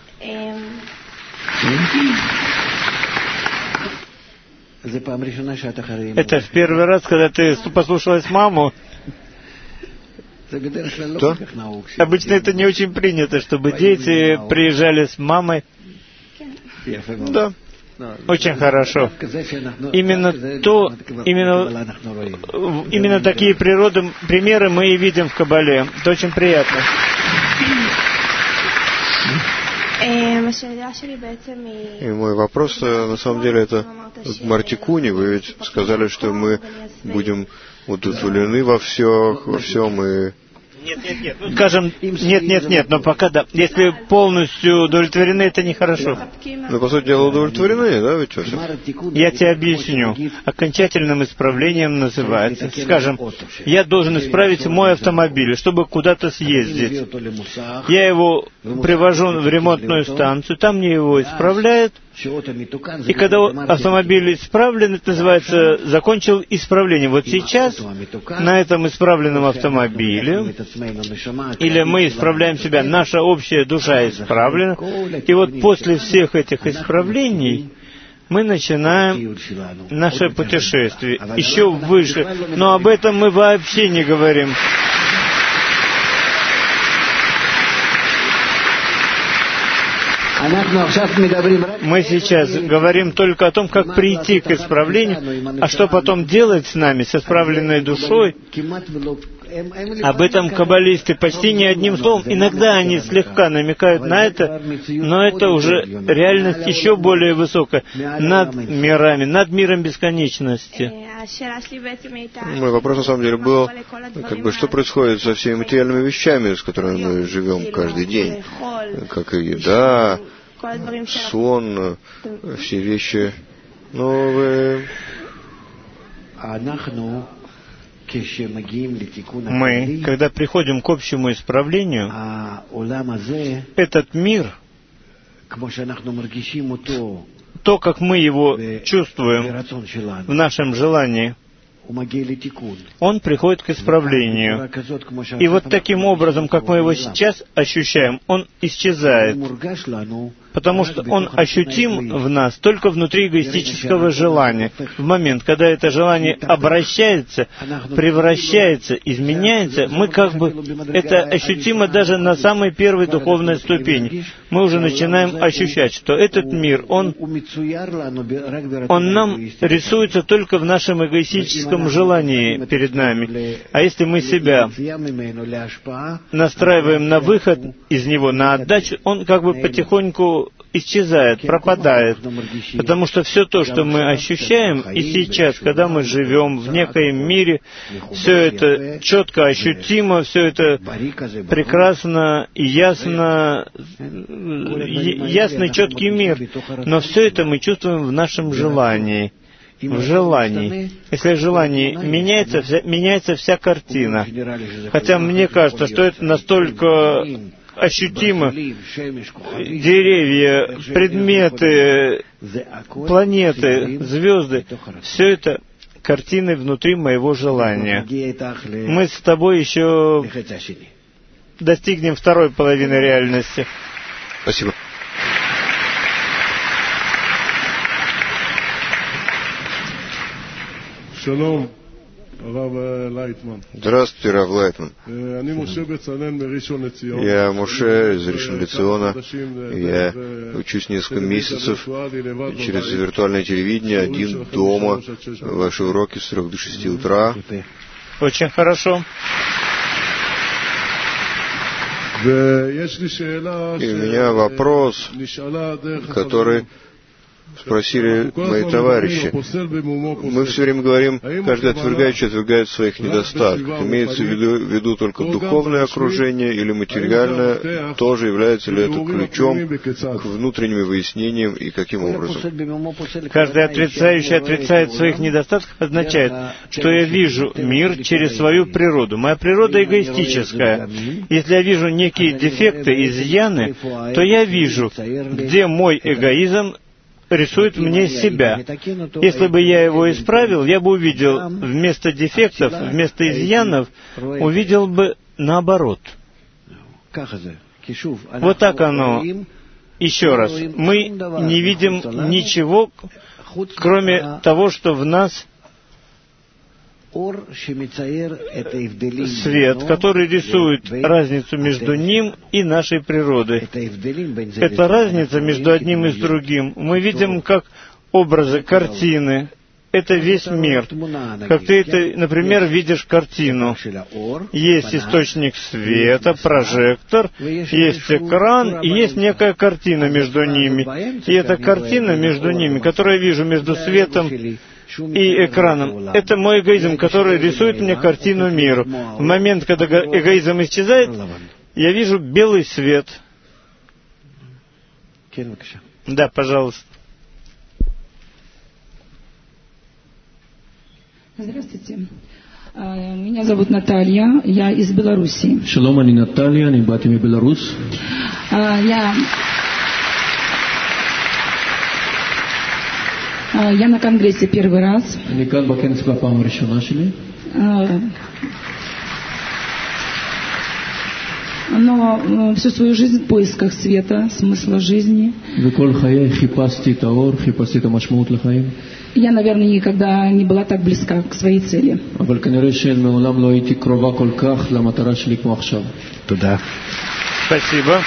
Это в первый раз, когда ты послушалась маму? Что? Обычно это не очень принято, чтобы дети приезжали с мамой. Да. Очень хорошо. Именно такие примеры мы и видим в Каббале. Это очень приятно. И мой вопрос, на самом деле, это к Мартикуне. Вы ведь сказали, что мы будем удовлетворены во всем и Нет. Ну, скажем, нет, но пока да. Если полностью удовлетворены, это нехорошо. Ну, по сути дела, удовлетворены, да, ведь? Я тебе объясню. Окончательным исправлением называется. Скажем, я должен исправить мой автомобиль, чтобы куда-то съездить. Я его привожу в ремонтную станцию, там мне его исправляют. И когда автомобиль исправлен, это называется закончил исправление. Вот сейчас на этом исправленном автомобиле, или мы исправляем себя, наша общая душа исправлена, и вот после всех этих исправлений мы начинаем наше путешествие еще выше. Но об этом мы вообще не говорим. Мы сейчас говорим только о том, как прийти к исправлению, а что потом делать с нами, с исправленной душой. Об этом каббалисты почти ни одним словом. Иногда они слегка намекают на это, но это уже реальность еще более высокая, над мирами, над миром бесконечности. Мой вопрос на самом деле был, что происходит со всеми материальными вещами, с которыми мы живем каждый день, как и еда, сон, все вещи новые. Мы, когда приходим к общему исправлению, этот мир, то, как мы его чувствуем в нашем желании, он приходит к исправлению. И вот таким образом, как мы его сейчас ощущаем, он исчезает. Потому что он ощутим в нас только внутри эгоистического желания. В момент, когда это желание обращается, превращается, изменяется, мы это ощутимо даже на самой первой духовной ступени. Мы уже начинаем ощущать, что этот мир, он нам рисуется только в нашем эгоистическом желании перед нами. А если мы себя настраиваем на выход из него, на отдачу, он потихоньку исчезает, пропадает. Потому что все то, что мы ощущаем, и сейчас, когда мы живем в некоем мире, все это четко ощутимо, все это прекрасно и ясно, ясный, четкий мир. Но все это мы чувствуем в нашем желании. В желании. Если желание меняется, меняется вся картина. Хотя мне кажется, что это настолько ощутимо. Деревья, предметы, планеты, звезды, все это картины внутри моего желания. Мы с тобой еще достигнем второй половины реальности. Спасибо. Шалом. Здравствуйте, Рав Лайтман. Я Моше из Ришон-ле-Циона. Я учусь несколько месяцев через виртуальное телевидение, один дома. Ваши уроки с 3 до 6 утра. Очень хорошо. И у меня вопрос, который спросили мои товарищи. Мы все время говорим, каждый отвергающий отвергает своих недостатков. Имеется в виду только духовное окружение или материальное, тоже является ли это ключом к внутренним выяснениям и каким образом? Каждый отрицающий отрицает своих недостатков означает, что я вижу мир через свою природу. Моя природа эгоистическая. Если я вижу некие дефекты, изъяны, то я вижу, где мой эгоизм рисует мне себя. Если бы я его исправил, я бы увидел вместо дефектов, вместо изъянов, увидел бы наоборот. Вот так оно. Еще раз, мы не видим ничего, кроме того, что в нас свет, который рисует разницу между ним и нашей природой. Это разница между одним и другим. Мы видим как образы, картины. Это весь мир. Как ты это, например, видишь картину. Есть источник света, прожектор, есть экран, и есть некая картина между ними. И эта картина между ними, которую я вижу между светом и экраном. Это мой эгоизм, который рисует мне картину мира. В момент, когда эгоизм исчезает, я вижу белый свет. Да, пожалуйста. Здравствуйте. Меня зовут Наталья, я из Беларуси. Шалом, אני נטליה, אני באתי מבלרוס. Я на конгрессе первый раз. אני כאן בכנס בפעם הראשונה שלי. Но всю свою жизнь в поисках света, смысла жизни. וכל חיי חיפשתי את האור, חיפשתי את המשמעות לחיים. Я, наверное, никогда не была так близка к своей цели. אבל כנראה שמעולם לא הייתי קרובה כל כך למטרה שלי כמו עכשיו. תודה. Спасибо.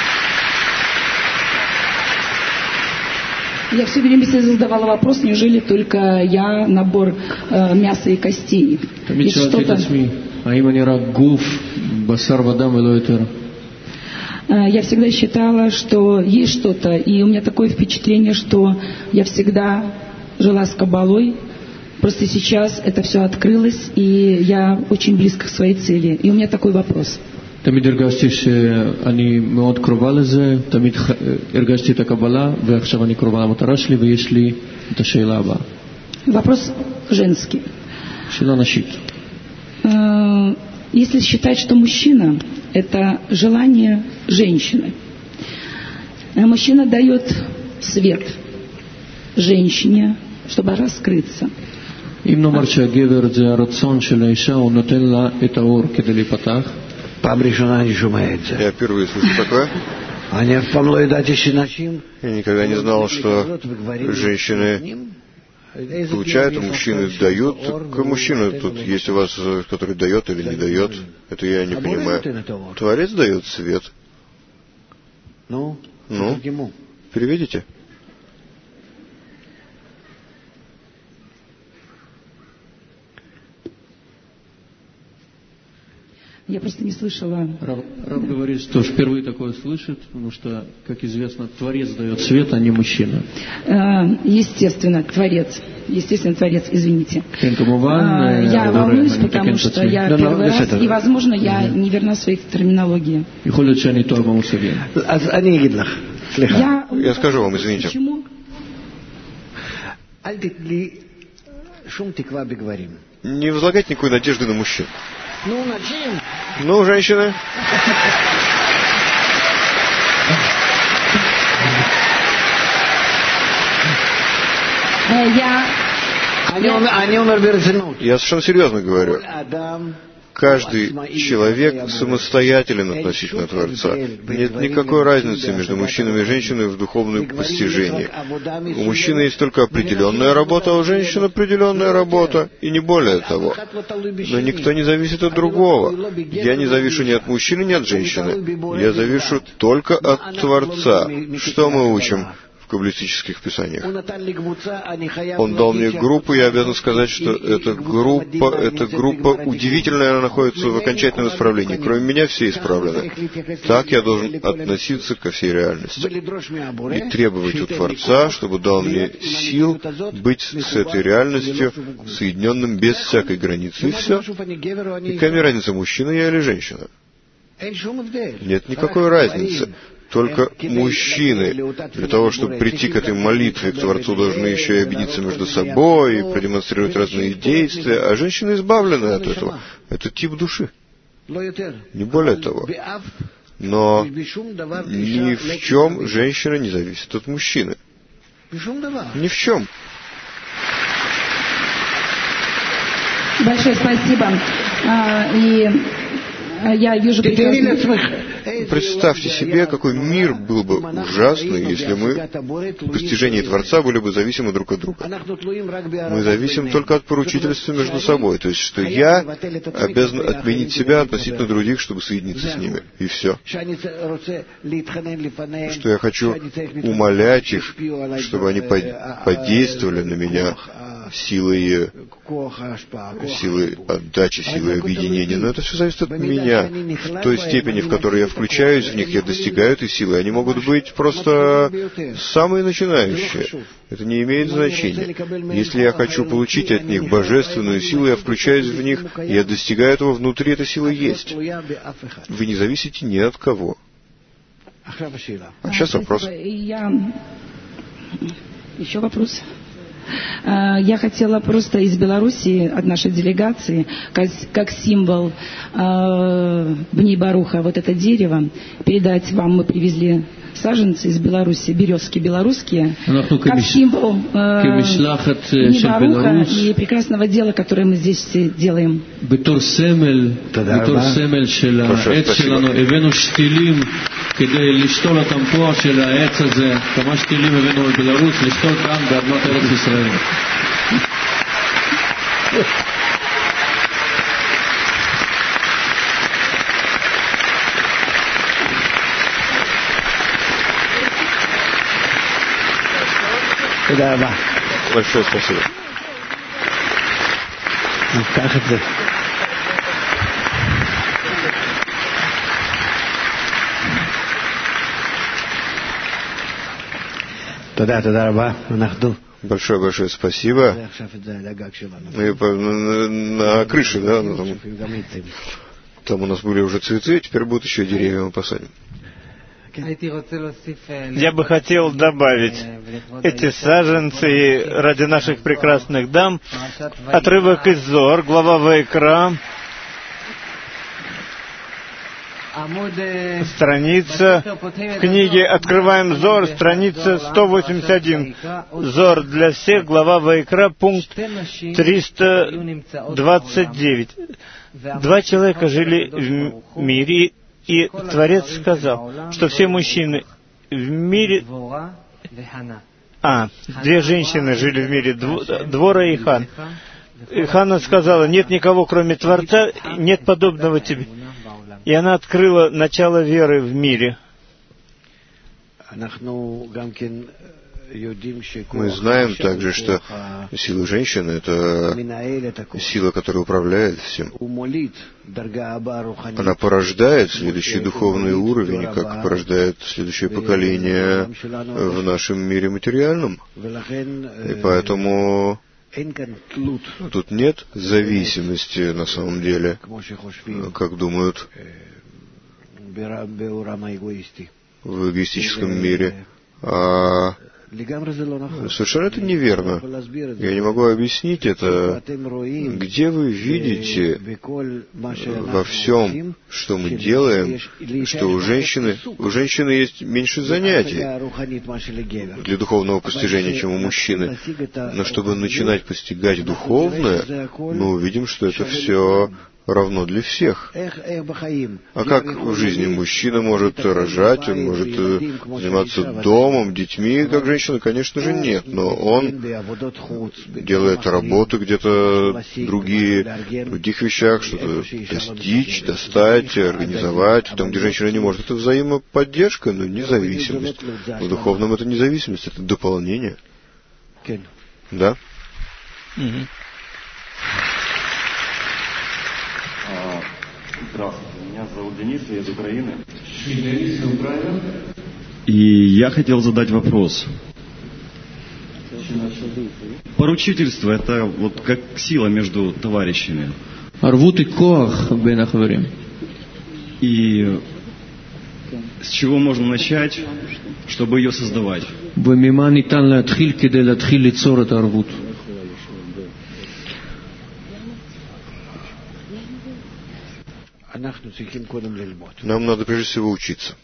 Я все время себе задавала вопрос, неужели только я набор мяса и костей? תמיד שאלתי את עצמי, האם אני רק גוף, בשר ודם ולא יותר? Я всегда считала, что есть что-то, и у меня такое впечатление, что я всегда жила с Каббалой. Просто сейчас это все открылось, и я очень близко к своей цели. И у меня такой вопрос. תמיד הרגשתי שאני מאוד קרובה לזה, תמיד הרגשתי את הקבלה, ועכשיו אני קרובה למטרה שלי, ויש לי את השאלה הבאה. Вопрос женский. שאלה נשית. Если считать, что мужчина – это желание женщины, мужчина дает свет женщине, чтобы раскрыться. אם נאמר שהגבר זה הרצון של האישה, הוא נותן לה את האור כדי להיפתח. Я впервые слышу такое. Я никогда не знал, что женщины получают, а мужчины дают. Какой мужчина тут есть у вас, который дает или не дает? Это я не понимаю. Творец дает свет. Ну, переведите. Я просто не слышала. Рав говорит, что впервые такое слышит, потому что, как известно, Творец дает свет, а не мужчина. Естественно, Творец, извините. Я волнуюсь, потому что я первый раз, и, возможно, я не верна в своей терминологии. Я скажу вам, извините. Почему? Не возлагать никакой надежды на мужчин. Ну, женщины. Я совершенно серьезно говорю. Каждый человек самостоятелен относительно Творца. Нет никакой разницы между мужчиной и женщиной в духовном постижении. У мужчины есть только определенная работа, а у женщин определенная работа, и не более того. Но никто не зависит от другого. Я не завишу ни от мужчины, ни от женщины. Я завишу только от Творца. Что мы учим в каббалистических писаниях? Он дал мне группу, я обязан сказать, что эта группа удивительная, она находится в окончательном исправлении. Кроме меня все исправлены. Так я должен относиться ко всей реальности. И требовать у Творца, чтобы дал мне сил быть с этой реальностью соединенным без всякой границы. И все. И какая мне разница, мужчина я или женщина? Нет никакой разницы. Только мужчины для того, чтобы прийти к этой молитве, к Творцу, должны еще и объединиться между собой и продемонстрировать разные действия, а женщины избавлены от этого. Это тип души. Не более того. Но ни в чем женщина не зависит от мужчины. Ни в чем. Большое спасибо. Я вижу прекрасно. Представьте себе, какой мир был бы ужасный, если мы в постижении Творца были бы зависимы друг от друга. Мы зависим только от поручительства между собой. То есть, что я обязан отменить себя относительно других, чтобы соединиться с ними. И все. Что я хочу умолять их, чтобы они подействовали на меня, силой отдачи, силой объединения. Но это все зависит от меня. В той степени, в которой я включаюсь в них, я достигаю этой силы. Они могут быть просто самые начинающие. Это не имеет значения. Если я хочу получить от них божественную силу, я включаюсь в них, и я достигаю этого, внутри эта сила есть. Вы не зависите ни от кого. А сейчас вопрос. Еще вопрос. Я хотела просто из Белоруссии, от нашей делегации, как символ Бни Баруха, вот это дерево, передать вам. Мы привезли саженцы из Беларуси, березки белорусские, как символ Бни Баруха и прекрасного дела, которое мы здесь делаем. כדי לשתול את המפוח של העץ הזה, כמה שתילים הבאנו בבלרוס, לשתול כאן באדמת ארץ ישראל. תודה רבה. большое спасибо. נפתח את זה. Большое спасибо. На крыше, да? Там у нас были уже цветы, теперь будут еще деревья, мы посадим. Я бы хотел добавить эти саженцы ради наших прекрасных дам. Отрывок из Зоар, глава Ваикра, страница в книге «Открываем Зоар», страница 181. Зоар для всех, глава Ваикра, пункт 329. 2 человека жили в мире, и Творец сказал, что все мужчины в мире... 2 женщины жили в мире, Двора и Хан. И Ханна сказала, нет никого, кроме Творца, нет подобного тебе. И она открыла начало веры в мире. Мы знаем также, что сила женщины — это сила, которая управляет всем. Она порождает следующий духовный уровень, как порождает следующее поколение в нашем мире материальном. И поэтому тут нет зависимости на самом деле, как думают в эгоистическом мире. Совершенно это неверно. Я не могу объяснить это. Где вы видите во всем, что мы делаем, что у женщины есть меньше занятий для духовного постижения, чем у мужчины. Но чтобы начинать постигать духовное, мы увидим, что это все равно для всех. А как в жизни мужчина может рожать, он может заниматься домом, детьми, как женщина? Конечно же нет, но он делает работу где-то в других вещах, что-то достичь, достать, организовать, там, где женщина не может. Это взаимоподдержка, но независимость. В духовном это независимость, это дополнение. Да? Здравствуйте, меня зовут Денис, я из Украины. И я хотел задать вопрос. Поручительство — это вот как сила между товарищами. И с чего можно начать, чтобы ее создавать? Нам надо прежде всего учиться.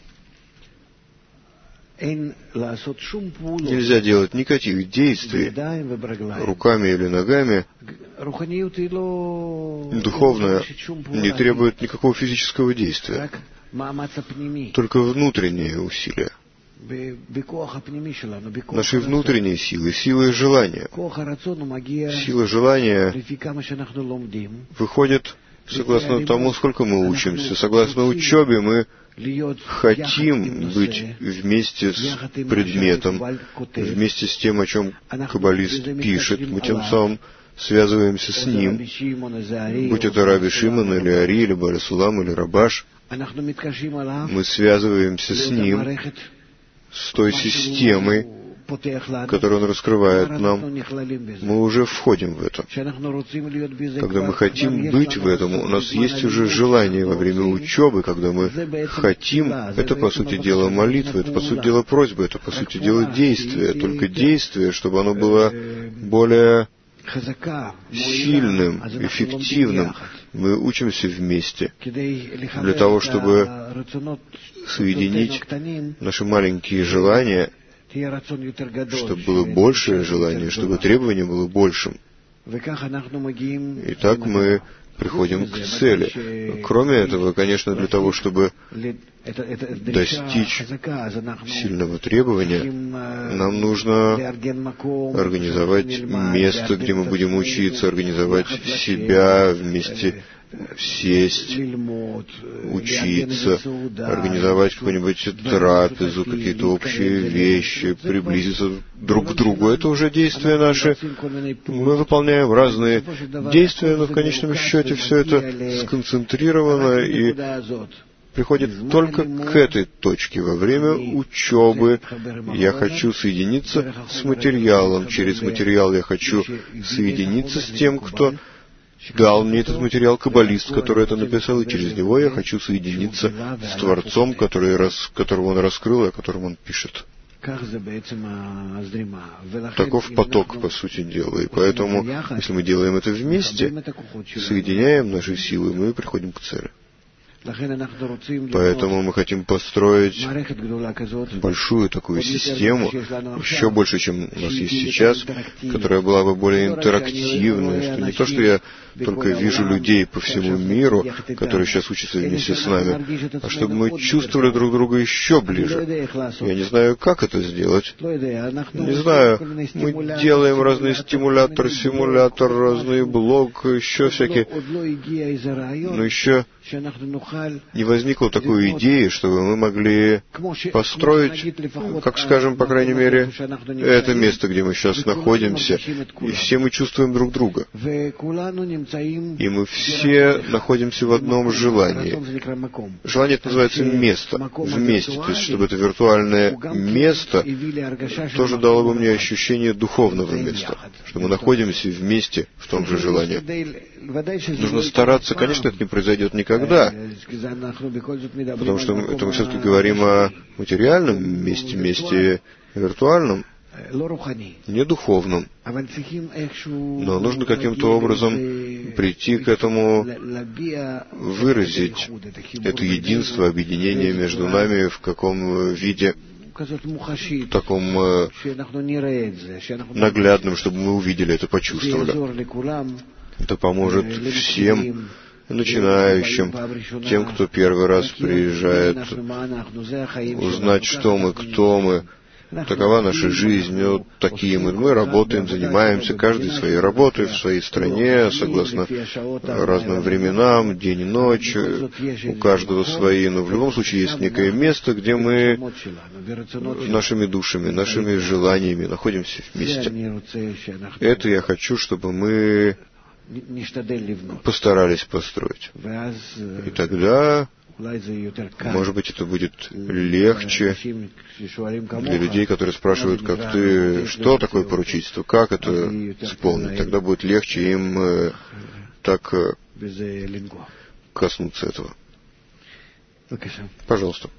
Нельзя делать никаких действий руками или ногами. Духовное не требует никакого физического действия, только внутренние усилия. Нашей внутренней силы, силы желания. Сила желания выходит согласно тому, сколько мы учимся, согласно учебе, мы хотим быть вместе с предметом, вместе с тем, о чем каббалист пишет. Мы тем самым связываемся с ним, будь это Раби Шимон, или Ари, или Бааль Сулам, или Рабаш. Мы связываемся с ним, с той системой, которую он раскрывает нам. Мы уже входим в это. Когда мы хотим быть в этом, у нас есть уже желание во время учебы, когда мы хотим, это, по сути дела, молитва, это, по сути дела, просьба, это, по сути дела, действие, только действие, чтобы оно было более сильным, эффективным. Мы учимся вместе для того, чтобы соединить наши маленькие желания, чтобы было большее желание, чтобы требование было большим. И так мы приходим к цели. Кроме этого, конечно, для того, чтобы достичь сильного требования, нам нужно организовать место, где мы будем учиться, организовать себя вместе, сесть, учиться, организовать какую-нибудь трапезу, какие-то общие вещи, приблизиться друг к другу. Это уже действия наши. Мы выполняем разные действия, но в конечном счете все это сконцентрировано и приходит только к этой точке. Во время учебы я хочу соединиться с материалом. Через материал я хочу соединиться с тем, кто дал мне этот материал, каббалист, который это написал, и через него я хочу соединиться с Творцом, которого он раскрыл, и о котором он пишет. Таков поток, по сути дела. И поэтому, если мы делаем это вместе, соединяем наши силы, мы приходим к цели. Поэтому мы хотим построить большую такую систему, еще больше, чем у нас есть сейчас, которая была бы более интерактивной, что не то, что я только вижу людей по всему миру, которые сейчас учатся вместе с нами, а чтобы мы чувствовали друг друга еще ближе. Я не знаю, как это сделать. Не знаю, мы делаем разные стимуляторы, симулятор, разные блок, еще всякие, но еще не возникло такой идеи, чтобы мы могли построить, как скажем, по крайней мере, это место, где мы сейчас находимся, и все мы чувствуем друг друга. И мы все находимся в одном желании. Желание это называется место, вместе, то есть, чтобы это виртуальное место тоже дало бы мне ощущение духовного места, что мы находимся вместе в том же желании. Нужно стараться, конечно, это не произойдет никогда, потому что это мы все-таки говорим о материальном месте виртуальном, не духовном. Но нужно каким-то образом прийти к этому, выразить это единство, объединение между нами в каком виде, в таком наглядном, чтобы мы увидели это, почувствовали. Это поможет всем начинающим, тем, кто первый раз приезжает, узнать, что мы, кто мы. Такова наша жизнь, вот такие мы работаем, занимаемся, каждый своей работой в своей стране, согласно разным временам, день и ночь, у каждого свои, но в любом случае есть некое место, где мы нашими душами, нашими желаниями находимся вместе. Это я хочу, чтобы мы постарались построить. И тогда, может быть, это будет легче для людей, которые спрашивают, как ты, что такое поручительство, как это исполнить. Тогда будет легче им так коснуться этого. Пожалуйста.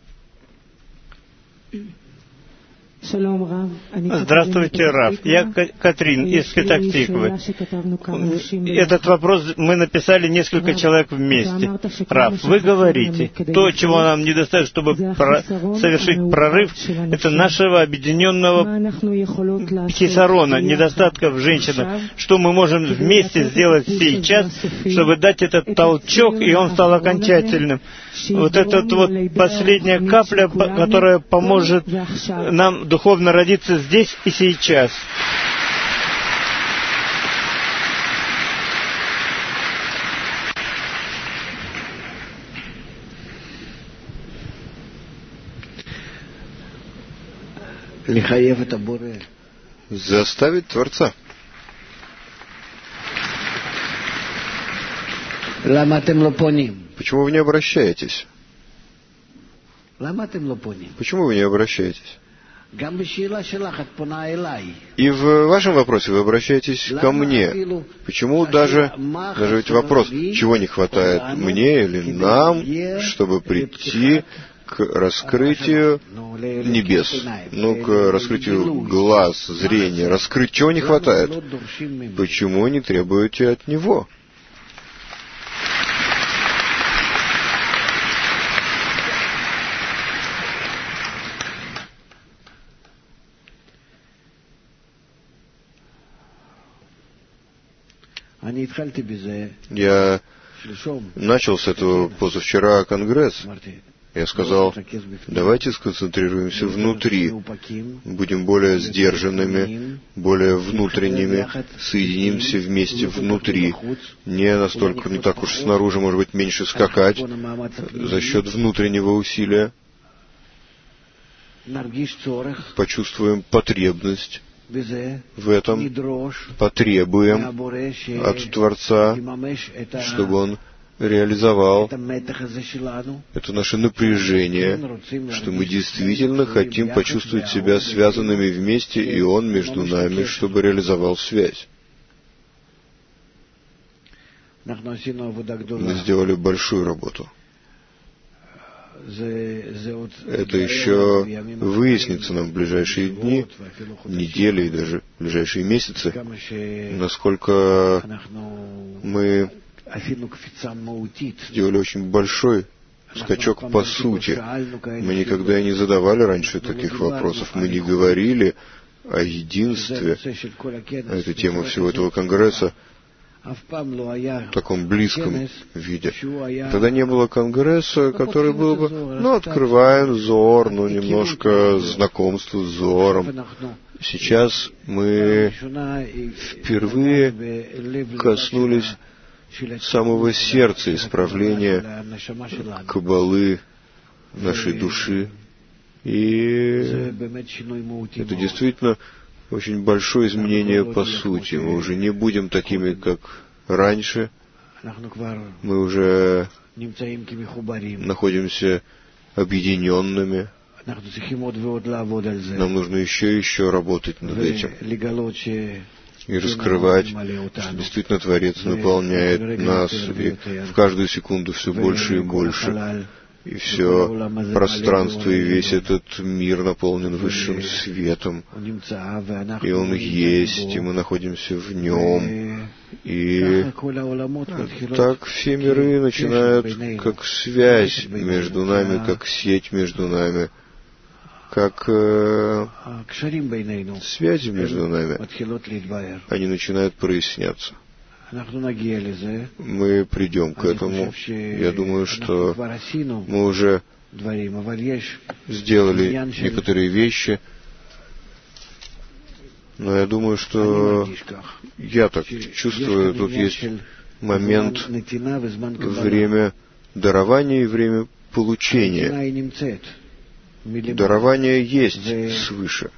Здравствуйте, Рав. Я Катрин из Петах-Тиквы. Этот вопрос мы написали несколько человек вместе. Рав, вы говорите, то, чего нам не достаточно, чтобы совершить прорыв, это нашего объединенного хисарона, недостатка в женщинах. Что мы можем вместе сделать сейчас, чтобы дать этот толчок, и он стал окончательным. Вот это вот последняя капля, которая поможет нам духовно родиться здесь и сейчас. заставить Творца. Почему вы не обращаетесь? Почему вы не обращаетесь? И в вашем вопросе вы обращаетесь ко мне. Почему даже ведь вопрос, чего не хватает мне или нам, чтобы прийти к раскрытию небес, к раскрытию глаз, зрения, раскрыть, чего не хватает? Почему не требуете от Него? Я начал с этого позавчера конгресс. Я сказал, давайте сконцентрируемся внутри, будем более сдержанными, более внутренними, соединимся вместе внутри, не так уж снаружи, может быть, меньше скакать за счет внутреннего усилия. Почувствуем потребность в этом, потребуем от Творца, чтобы Он реализовал это наше напряжение, что мы действительно хотим почувствовать себя связанными вместе, и Он между нами, чтобы реализовал связь. Мы сделали большую работу. Это еще выяснится нам в ближайшие дни, недели и даже в ближайшие месяцы, насколько мы сделали очень большой скачок по сути. Мы никогда не задавали раньше таких вопросов, мы не говорили о единстве. Это тема всего этого конгресса в таком близком виде. Тогда не было конгресса, который был бы, открываем Зор, немножко знакомство с Зором. Сейчас мы впервые коснулись самого сердца исправления каббалы нашей души. И это действительно очень большое изменение по сути. Мы уже не будем такими, как раньше. Мы уже находимся объединенными. Нам нужно еще и еще работать над этим. И раскрывать, что действительно Творец наполняет нас, и в каждую секунду все больше и больше. И все пространство и весь этот мир наполнен высшим светом. И он есть, и мы находимся в нем. И так все миры начинают как связь между нами, как сеть между нами, как связи между нами. Они начинают проясняться. Мы придем к этому. Я думаю, что мы уже сделали некоторые вещи, но я думаю, что я так чувствую, тут есть момент, время дарования и время получения. Дарование есть свыше.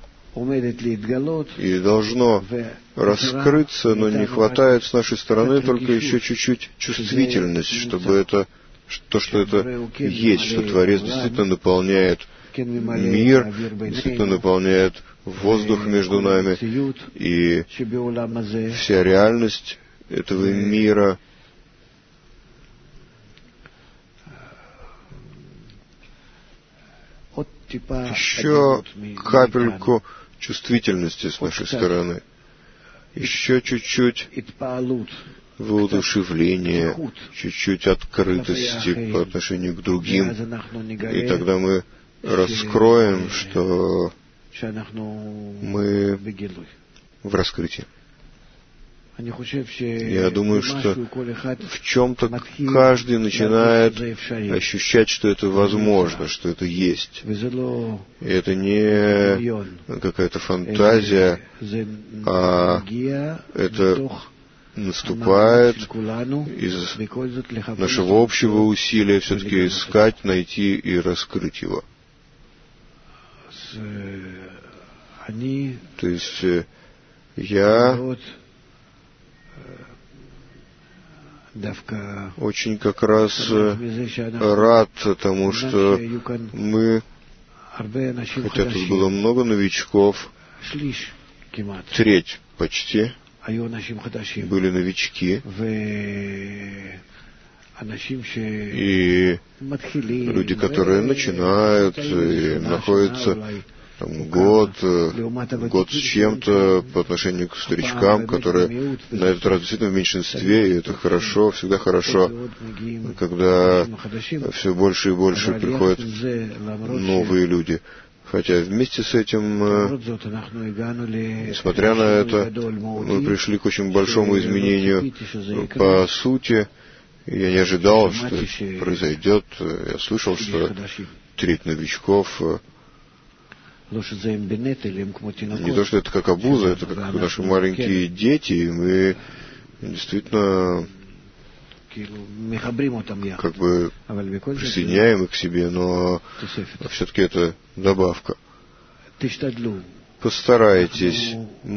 И должно раскрыться, но не хватает с нашей стороны только еще чуть-чуть чувствительность, чтобы это, что это есть, что Творец действительно наполняет мир, действительно наполняет воздух между нами, и вся реальность этого мира еще капельку чувствительности с нашей стороны, еще чуть-чуть воодушевления, чуть-чуть открытости по отношению к другим, и тогда мы раскроем, что мы в раскрытии. Я думаю, что в чем-то каждый начинает ощущать, что это возможно, что это есть. И это не какая-то фантазия, а это наступает из нашего общего усилия все-таки искать, найти и раскрыть его. То есть я очень как раз рад тому, что мы, хотя тут было много новичков, треть почти были новички, и люди, которые начинают и находятся там, год с чем-то по отношению к старичкам, которые на этот раз действительно в меньшинстве, и это хорошо, всегда хорошо, когда все больше и больше приходят новые люди. Хотя вместе с этим, несмотря на это, мы пришли к очень большому изменению по сути. Я не ожидал, что это произойдет. Я слышал, что треть новичков, не то, что это как обуза, это как наши маленькие дети, и мы действительно как бы присоединяем их к себе, но все-таки это добавка. Постарайтесь.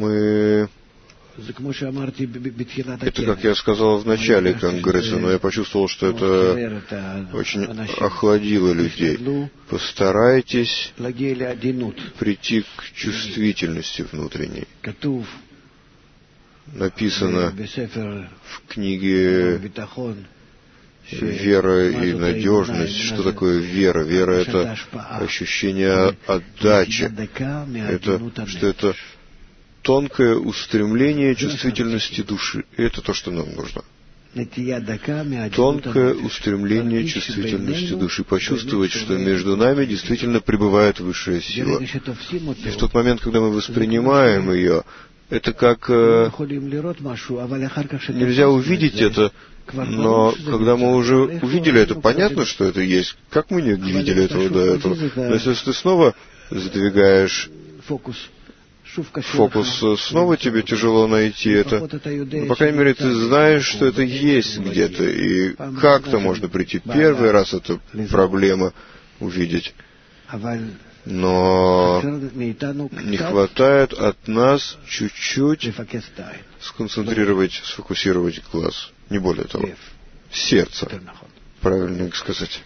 Это, как я сказал в начале Конгресса, но я почувствовал, что это очень охладило людей. Постарайтесь прийти к чувствительности внутренней. Написано в книге «Вера и надежность». Что такое вера? Вера — это ощущение отдачи. Это тонкое устремление чувствительности души. Это то, что нам нужно. Тонкое устремление чувствительности души. Почувствовать, что между нами действительно пребывает высшая сила. И в тот момент, когда мы воспринимаем ее, это как... Нельзя увидеть это, но когда мы уже увидели это, понятно, что это есть. Как мы не видели этого до этого? Но если ты снова задвигаешь фокус, снова тебе тяжело найти это. Но, по крайней мере, ты знаешь, что это есть где-то, и как-то можно прийти. Первый раз это проблема увидеть. Но не хватает от нас чуть-чуть сфокусировать глаз. Не более того. Сердце. Правильно сказать.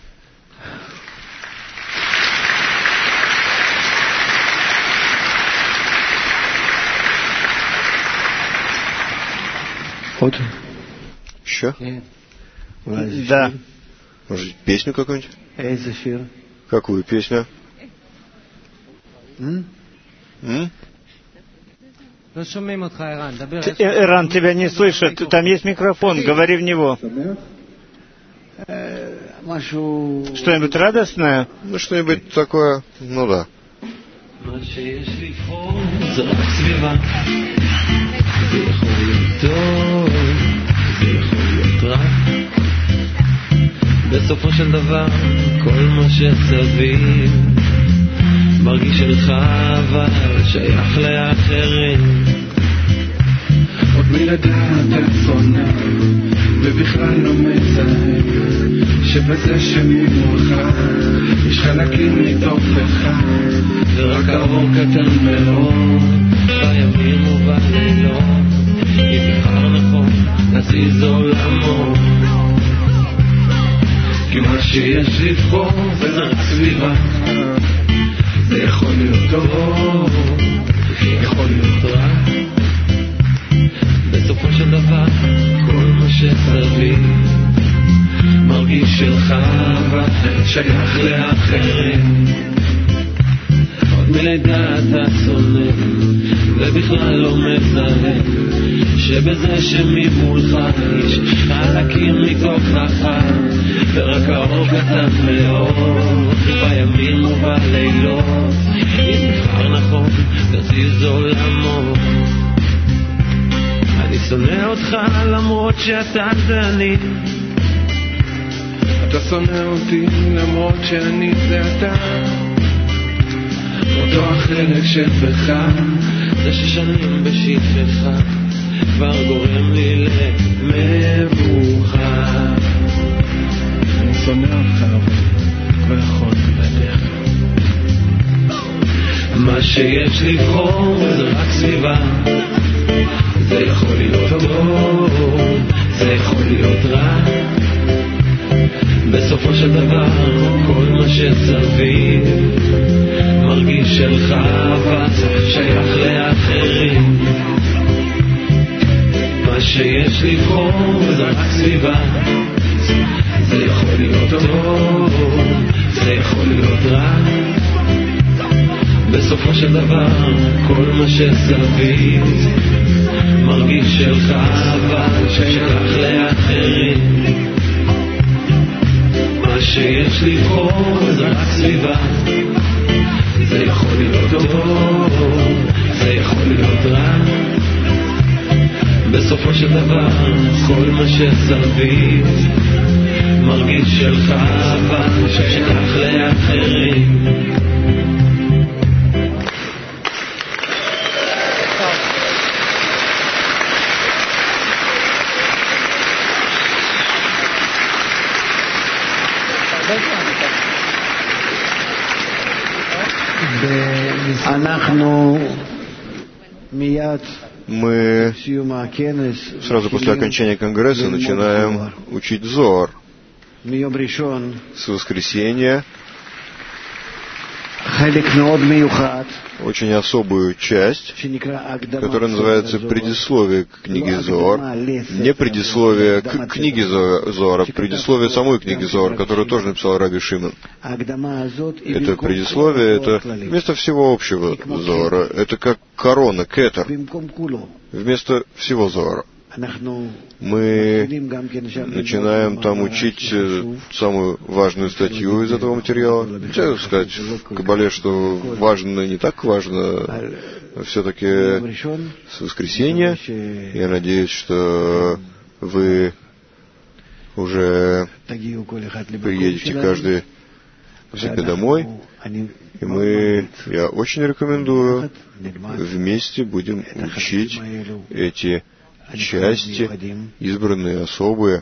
Вот. Еще? Да. Может, песню какую-нибудь? Какую песню? Иран, тебя не слышат. Там есть микрофон, говори в него. Что-нибудь радостное? Ну, что-нибудь такое, ну да. זה יכול להיות טוב, זה יכול להיות רע. בסופו של דבר כל מה שסביב מרגיש שלך אבל שייך לאחרים. עוד מלדעת אתה שונא ובכלל לא מזהה שבזה שממולך יש חלקים מתוכך ורק האור קטן מאוד בימים ובלילות אם בחר נכון נזיז עולמו כי מה שיש לבחור זה רק סביבה זה יכול להיות טוב יכול להיות רע בסופו של דבר כל מה שסביב מרגיש שלך ושייך לאחרים עוד מלידה אתה שונא ובכלל לא מזהה שבזה שממולך יש חלקים מתוכך ורק האור קטן מאוד בימים ובלילות אם בחר נכון תזיז עולמו אני שונא אותך למרות שאתה אני אתה שונא אותי למרות שאני זה אתה אותו החלק שבך זה ששנים בשטחך כבר גורם לי למבוכה אני שונא אותך אבל לא יכול בדרך מה שיש לבחור זה רק סביבה, זה יכול להיות טוב, זה יכול להיות רע, בסופו של דבר כל מה שסביב מרגיש שלך אבל שייך לאחרים. מה שיש לבחור זה רק סביבה, זה יכול להיות טוב, זה יכול להיות רע, בסופו של דבר כל מה שסביב מרגיש שלך אבל שייך לאחרים. מה שיש לבחור זה רק סביבה, זה יכול להיות טוב, זה יכול להיות רע, בסופו של דבר כל מה שסביב מרגיש שלך אבל שייך לאחרים. Мы сразу после окончания конгресса начинаем учить Зоар. С воскресенья очень особую часть, которая называется «Предисловие к книге Зоар». Не предисловие к книге Зоар, а предисловие самой книги Зоар, которую тоже написал Раби Шимон. Это предисловие, это вместо всего общего Зоара. Это как корона, кетер, вместо всего Зоара. Мы начинаем там учить самую важную статью из этого материала. Нельзя сказать в Кабале, что важно не так важно, а все-таки с воскресенья. Я надеюсь, что вы уже приедете каждый к себе домой. И я очень рекомендую, вместе будем учить эти части, избранные, особые,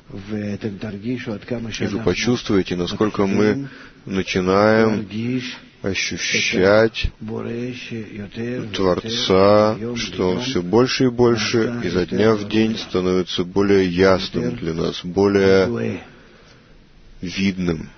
и вы почувствуете, насколько мы начинаем ощущать Творца, что Он все больше и больше, изо дня в день становится более ясным для нас, более видным.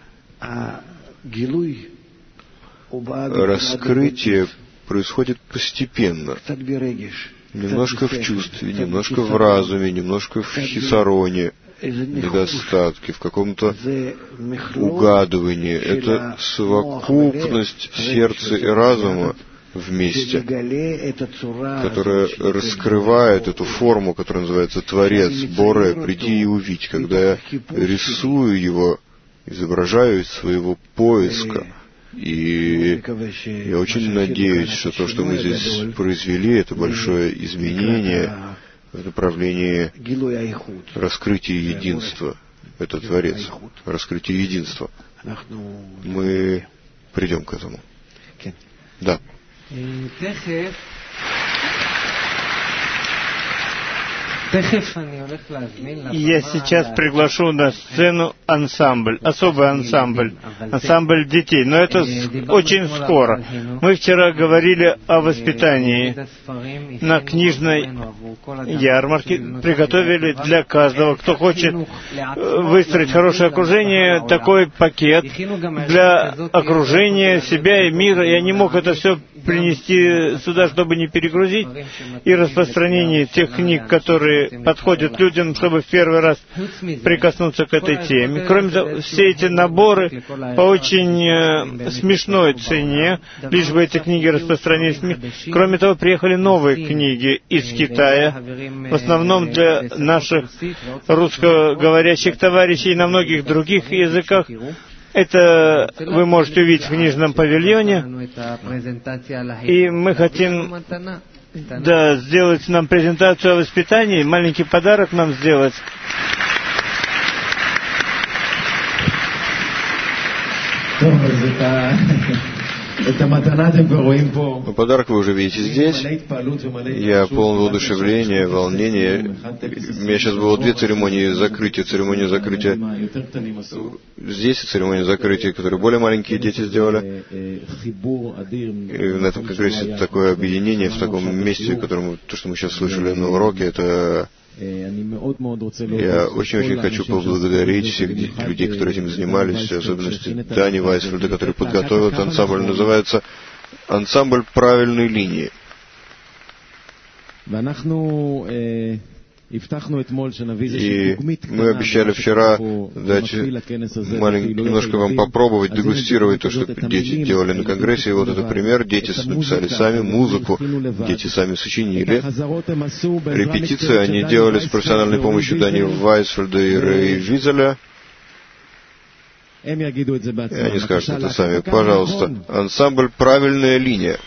Раскрытие происходит постепенно. Немножко в чувстве, немножко в разуме, немножко в хисароне, недостатке, в каком-то угадывании. Это совокупность сердца и разума вместе, которая раскрывает эту форму, которая называется Творец, Боре, приди и увидь. Когда я рисую его, изображаю из своего поиска. И я очень надеюсь, что то, что мы здесь произвели, это большое изменение в направлении раскрытия единства. Это Творец, раскрытие единства. Мы придем к этому. Да. Я сейчас приглашу на сцену ансамбль, особый ансамбль, ансамбль детей, но это очень скоро. Мы вчера говорили о воспитании на книжной ярмарке, приготовили для каждого, кто хочет выстроить хорошее окружение, такой пакет для окружения себя и мира. Я не мог это все принести сюда, чтобы не перегрузить, и распространение тех книг, которые подходят людям, чтобы в первый раз прикоснуться к этой теме. Кроме того, все эти наборы по очень смешной цене, лишь бы эти книги распространились в мир. Кроме того, приехали новые книги из Китая, в основном для наших русскоговорящих товарищей на многих других языках. Это вы можете увидеть в книжном павильоне. И мы хотим сделать нам презентацию о воспитании, маленький подарок нам сделать. Но подарок вы уже видите здесь. Я полон воодушевления, волнения. У меня сейчас было 2 церемонии закрытия. Церемония закрытия здесь и церемония закрытия, которые более маленькие дети сделали. И на этом конгрессе такое объединение в таком месте, которому то, что мы сейчас слышали на уроке, это... Я очень-очень хочу поблагодарить всех людей, которые этим занимались, в особенности Дани Вайсфельда, который подготовил этот ансамбль. Называется «Ансамбль правильной линии». И мы обещали вчера дать немножко вам попробовать, дегустировать то, что дети делали на конгрессе. И вот это пример. Дети написали сами музыку, дети сами сочинили. Репетиции они делали с профессиональной помощью Дани Вайсфельда и Рэй Визеля. И они скажут это сами. Пожалуйста, ансамбль «Правильная линия».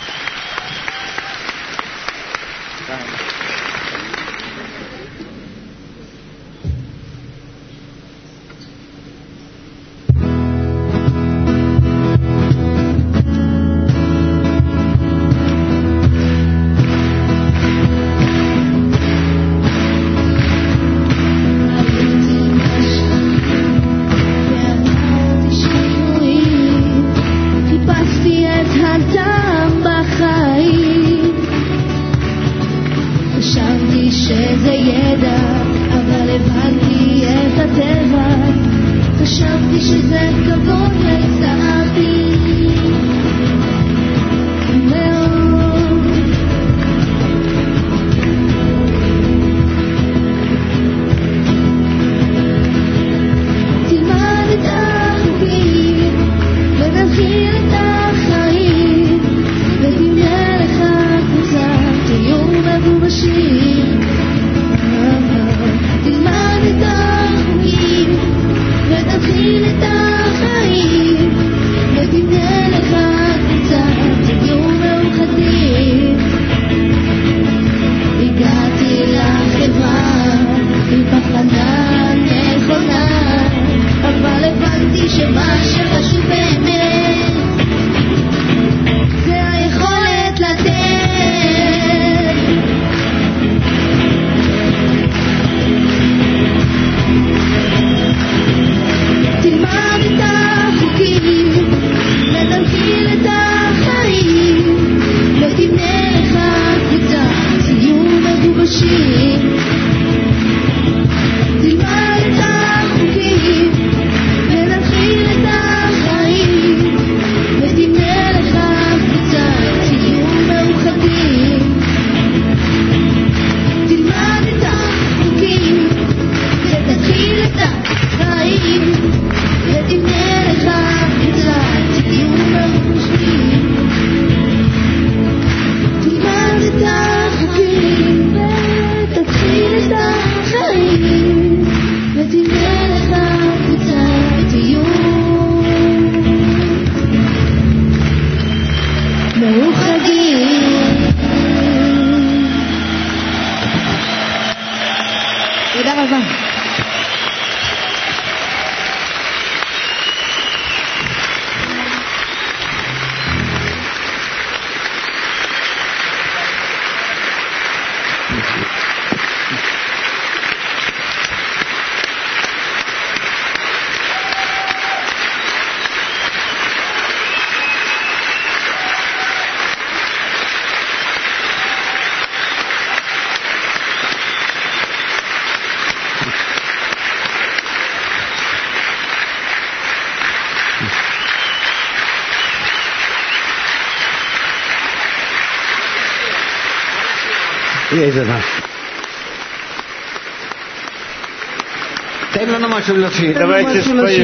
Давайте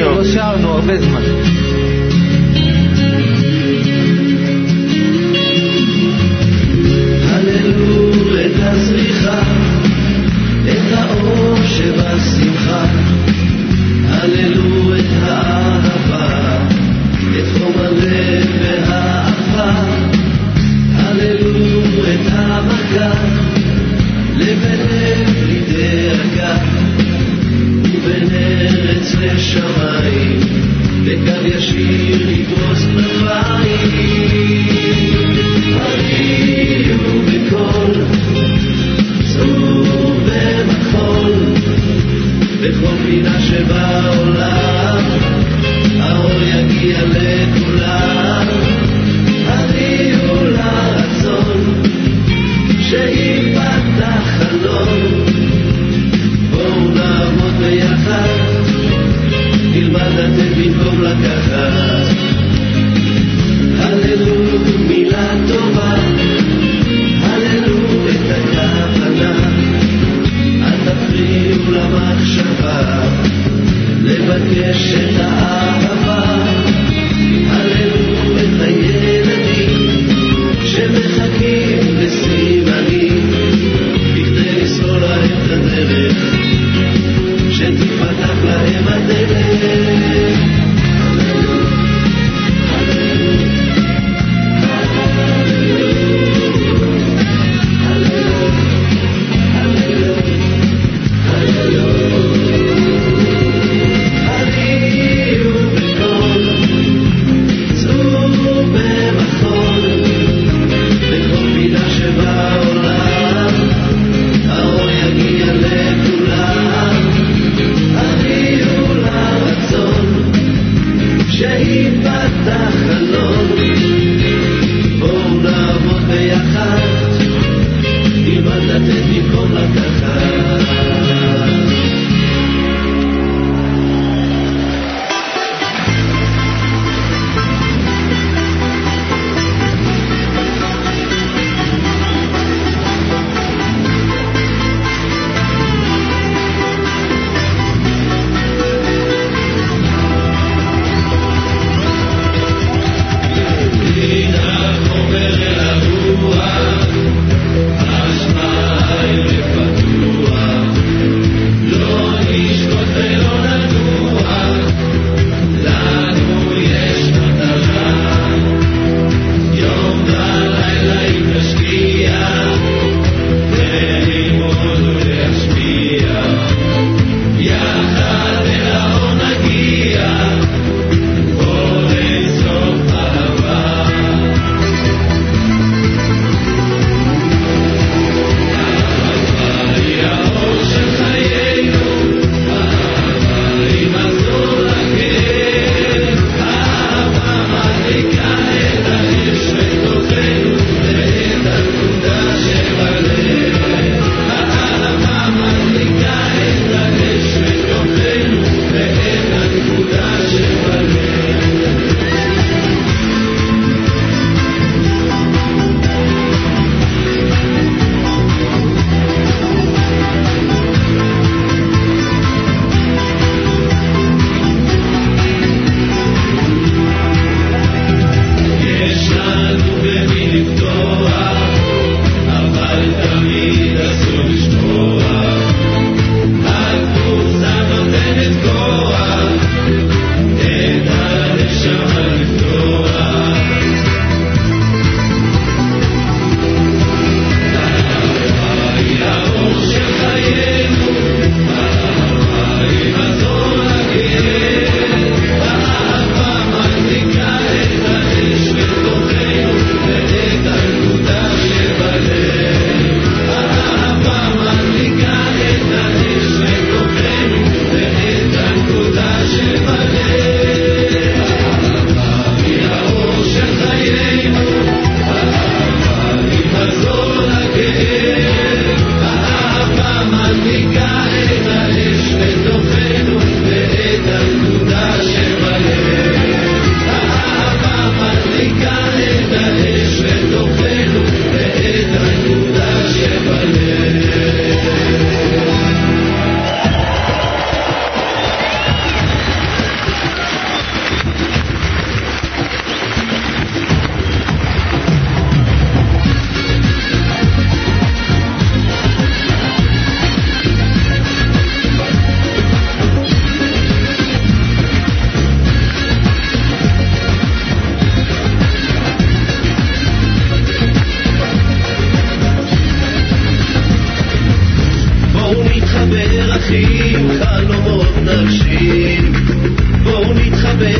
споем. לשמיים בקו ישיר לפרוס כנפיים, הריעו בקול, צאו במחול, בכל פינה שבעולם, האור יגיע לכולם, הריעו לרצון, שיפתח חלון, בואו נעמוד ביחד, נלמד לתת במקום לקחת, הללו מילה טובה, הללו את הכוונה, אל תפריעו למחשבה, לבקש את האהבה, הללו את הילדים, שמחכים לסימנים, בכדי לסלול להם את הדרך, שתפתח להם הדרך.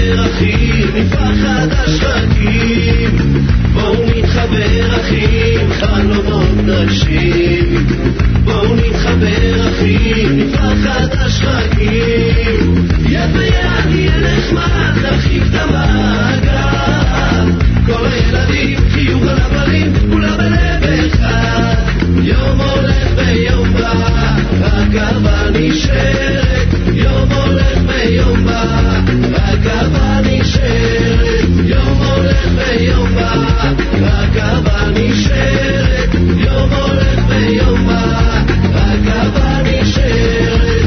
נתחבר אחים, מפחד השחקים. בואו נתחבר אחים, חלומות נשים. בואו נתחבר אחים, מפחד השחקים. יד ביד יהיה נחמד, נרחיב את המעגל. כל הילדים חיוך על הפנים, כולם בלב אחד. יום הולך ויום בא, הגאווה נשארת. יום הולך ויום בא, הגאווה נשארת. יום הולך ויום בא, הגאווה נשארת. יום הולך ויום בא, הגאווה נשארת.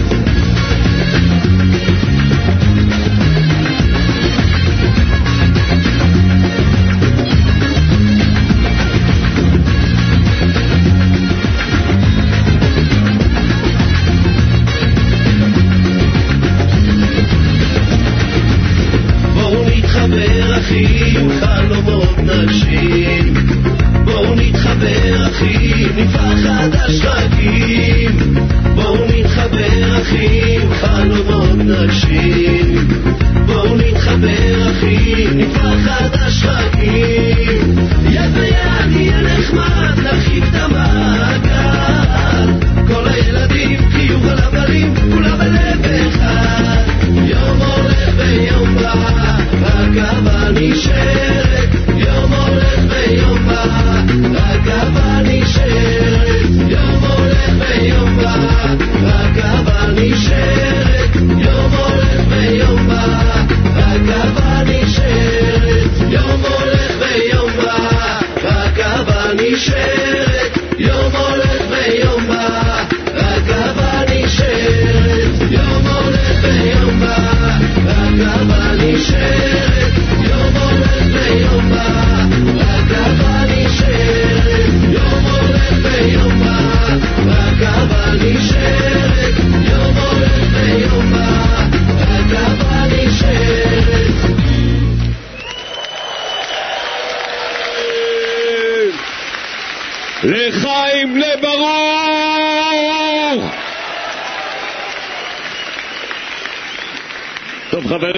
אחים, חלומות נשים. בואו נתחבר אחים, מפחד השחקים. בואו נתחבר אחים, חלומות נשים. בואו נתחבר אחים, מפחד השחקים. יד ביד יהיה נחמד, נרחיב את המעגל. כל הילדים חיוך על הפנים, כולם בלב אחד. יום הולך ויום בא, הגאווה נשארת. יום הולך ויום בא, הגאווה נשארת. יום הולך ויום בא, הגאווה נשארת. יום הולך ויום בא, הגאווה נשארת. יום הולך ויום בא, הגאווה נשארת. יום הולך ויום בא, הגאווה נשארת. יום הולך ויום בא, הגאווה נשארת. יום הולך ויום בא, הגאווה נשארת. יום הולך ויום בא, הגאווה נשארת. יום הולך ויום בא, הגאווה נשארת. לחיים בני ברוך. טוב חברים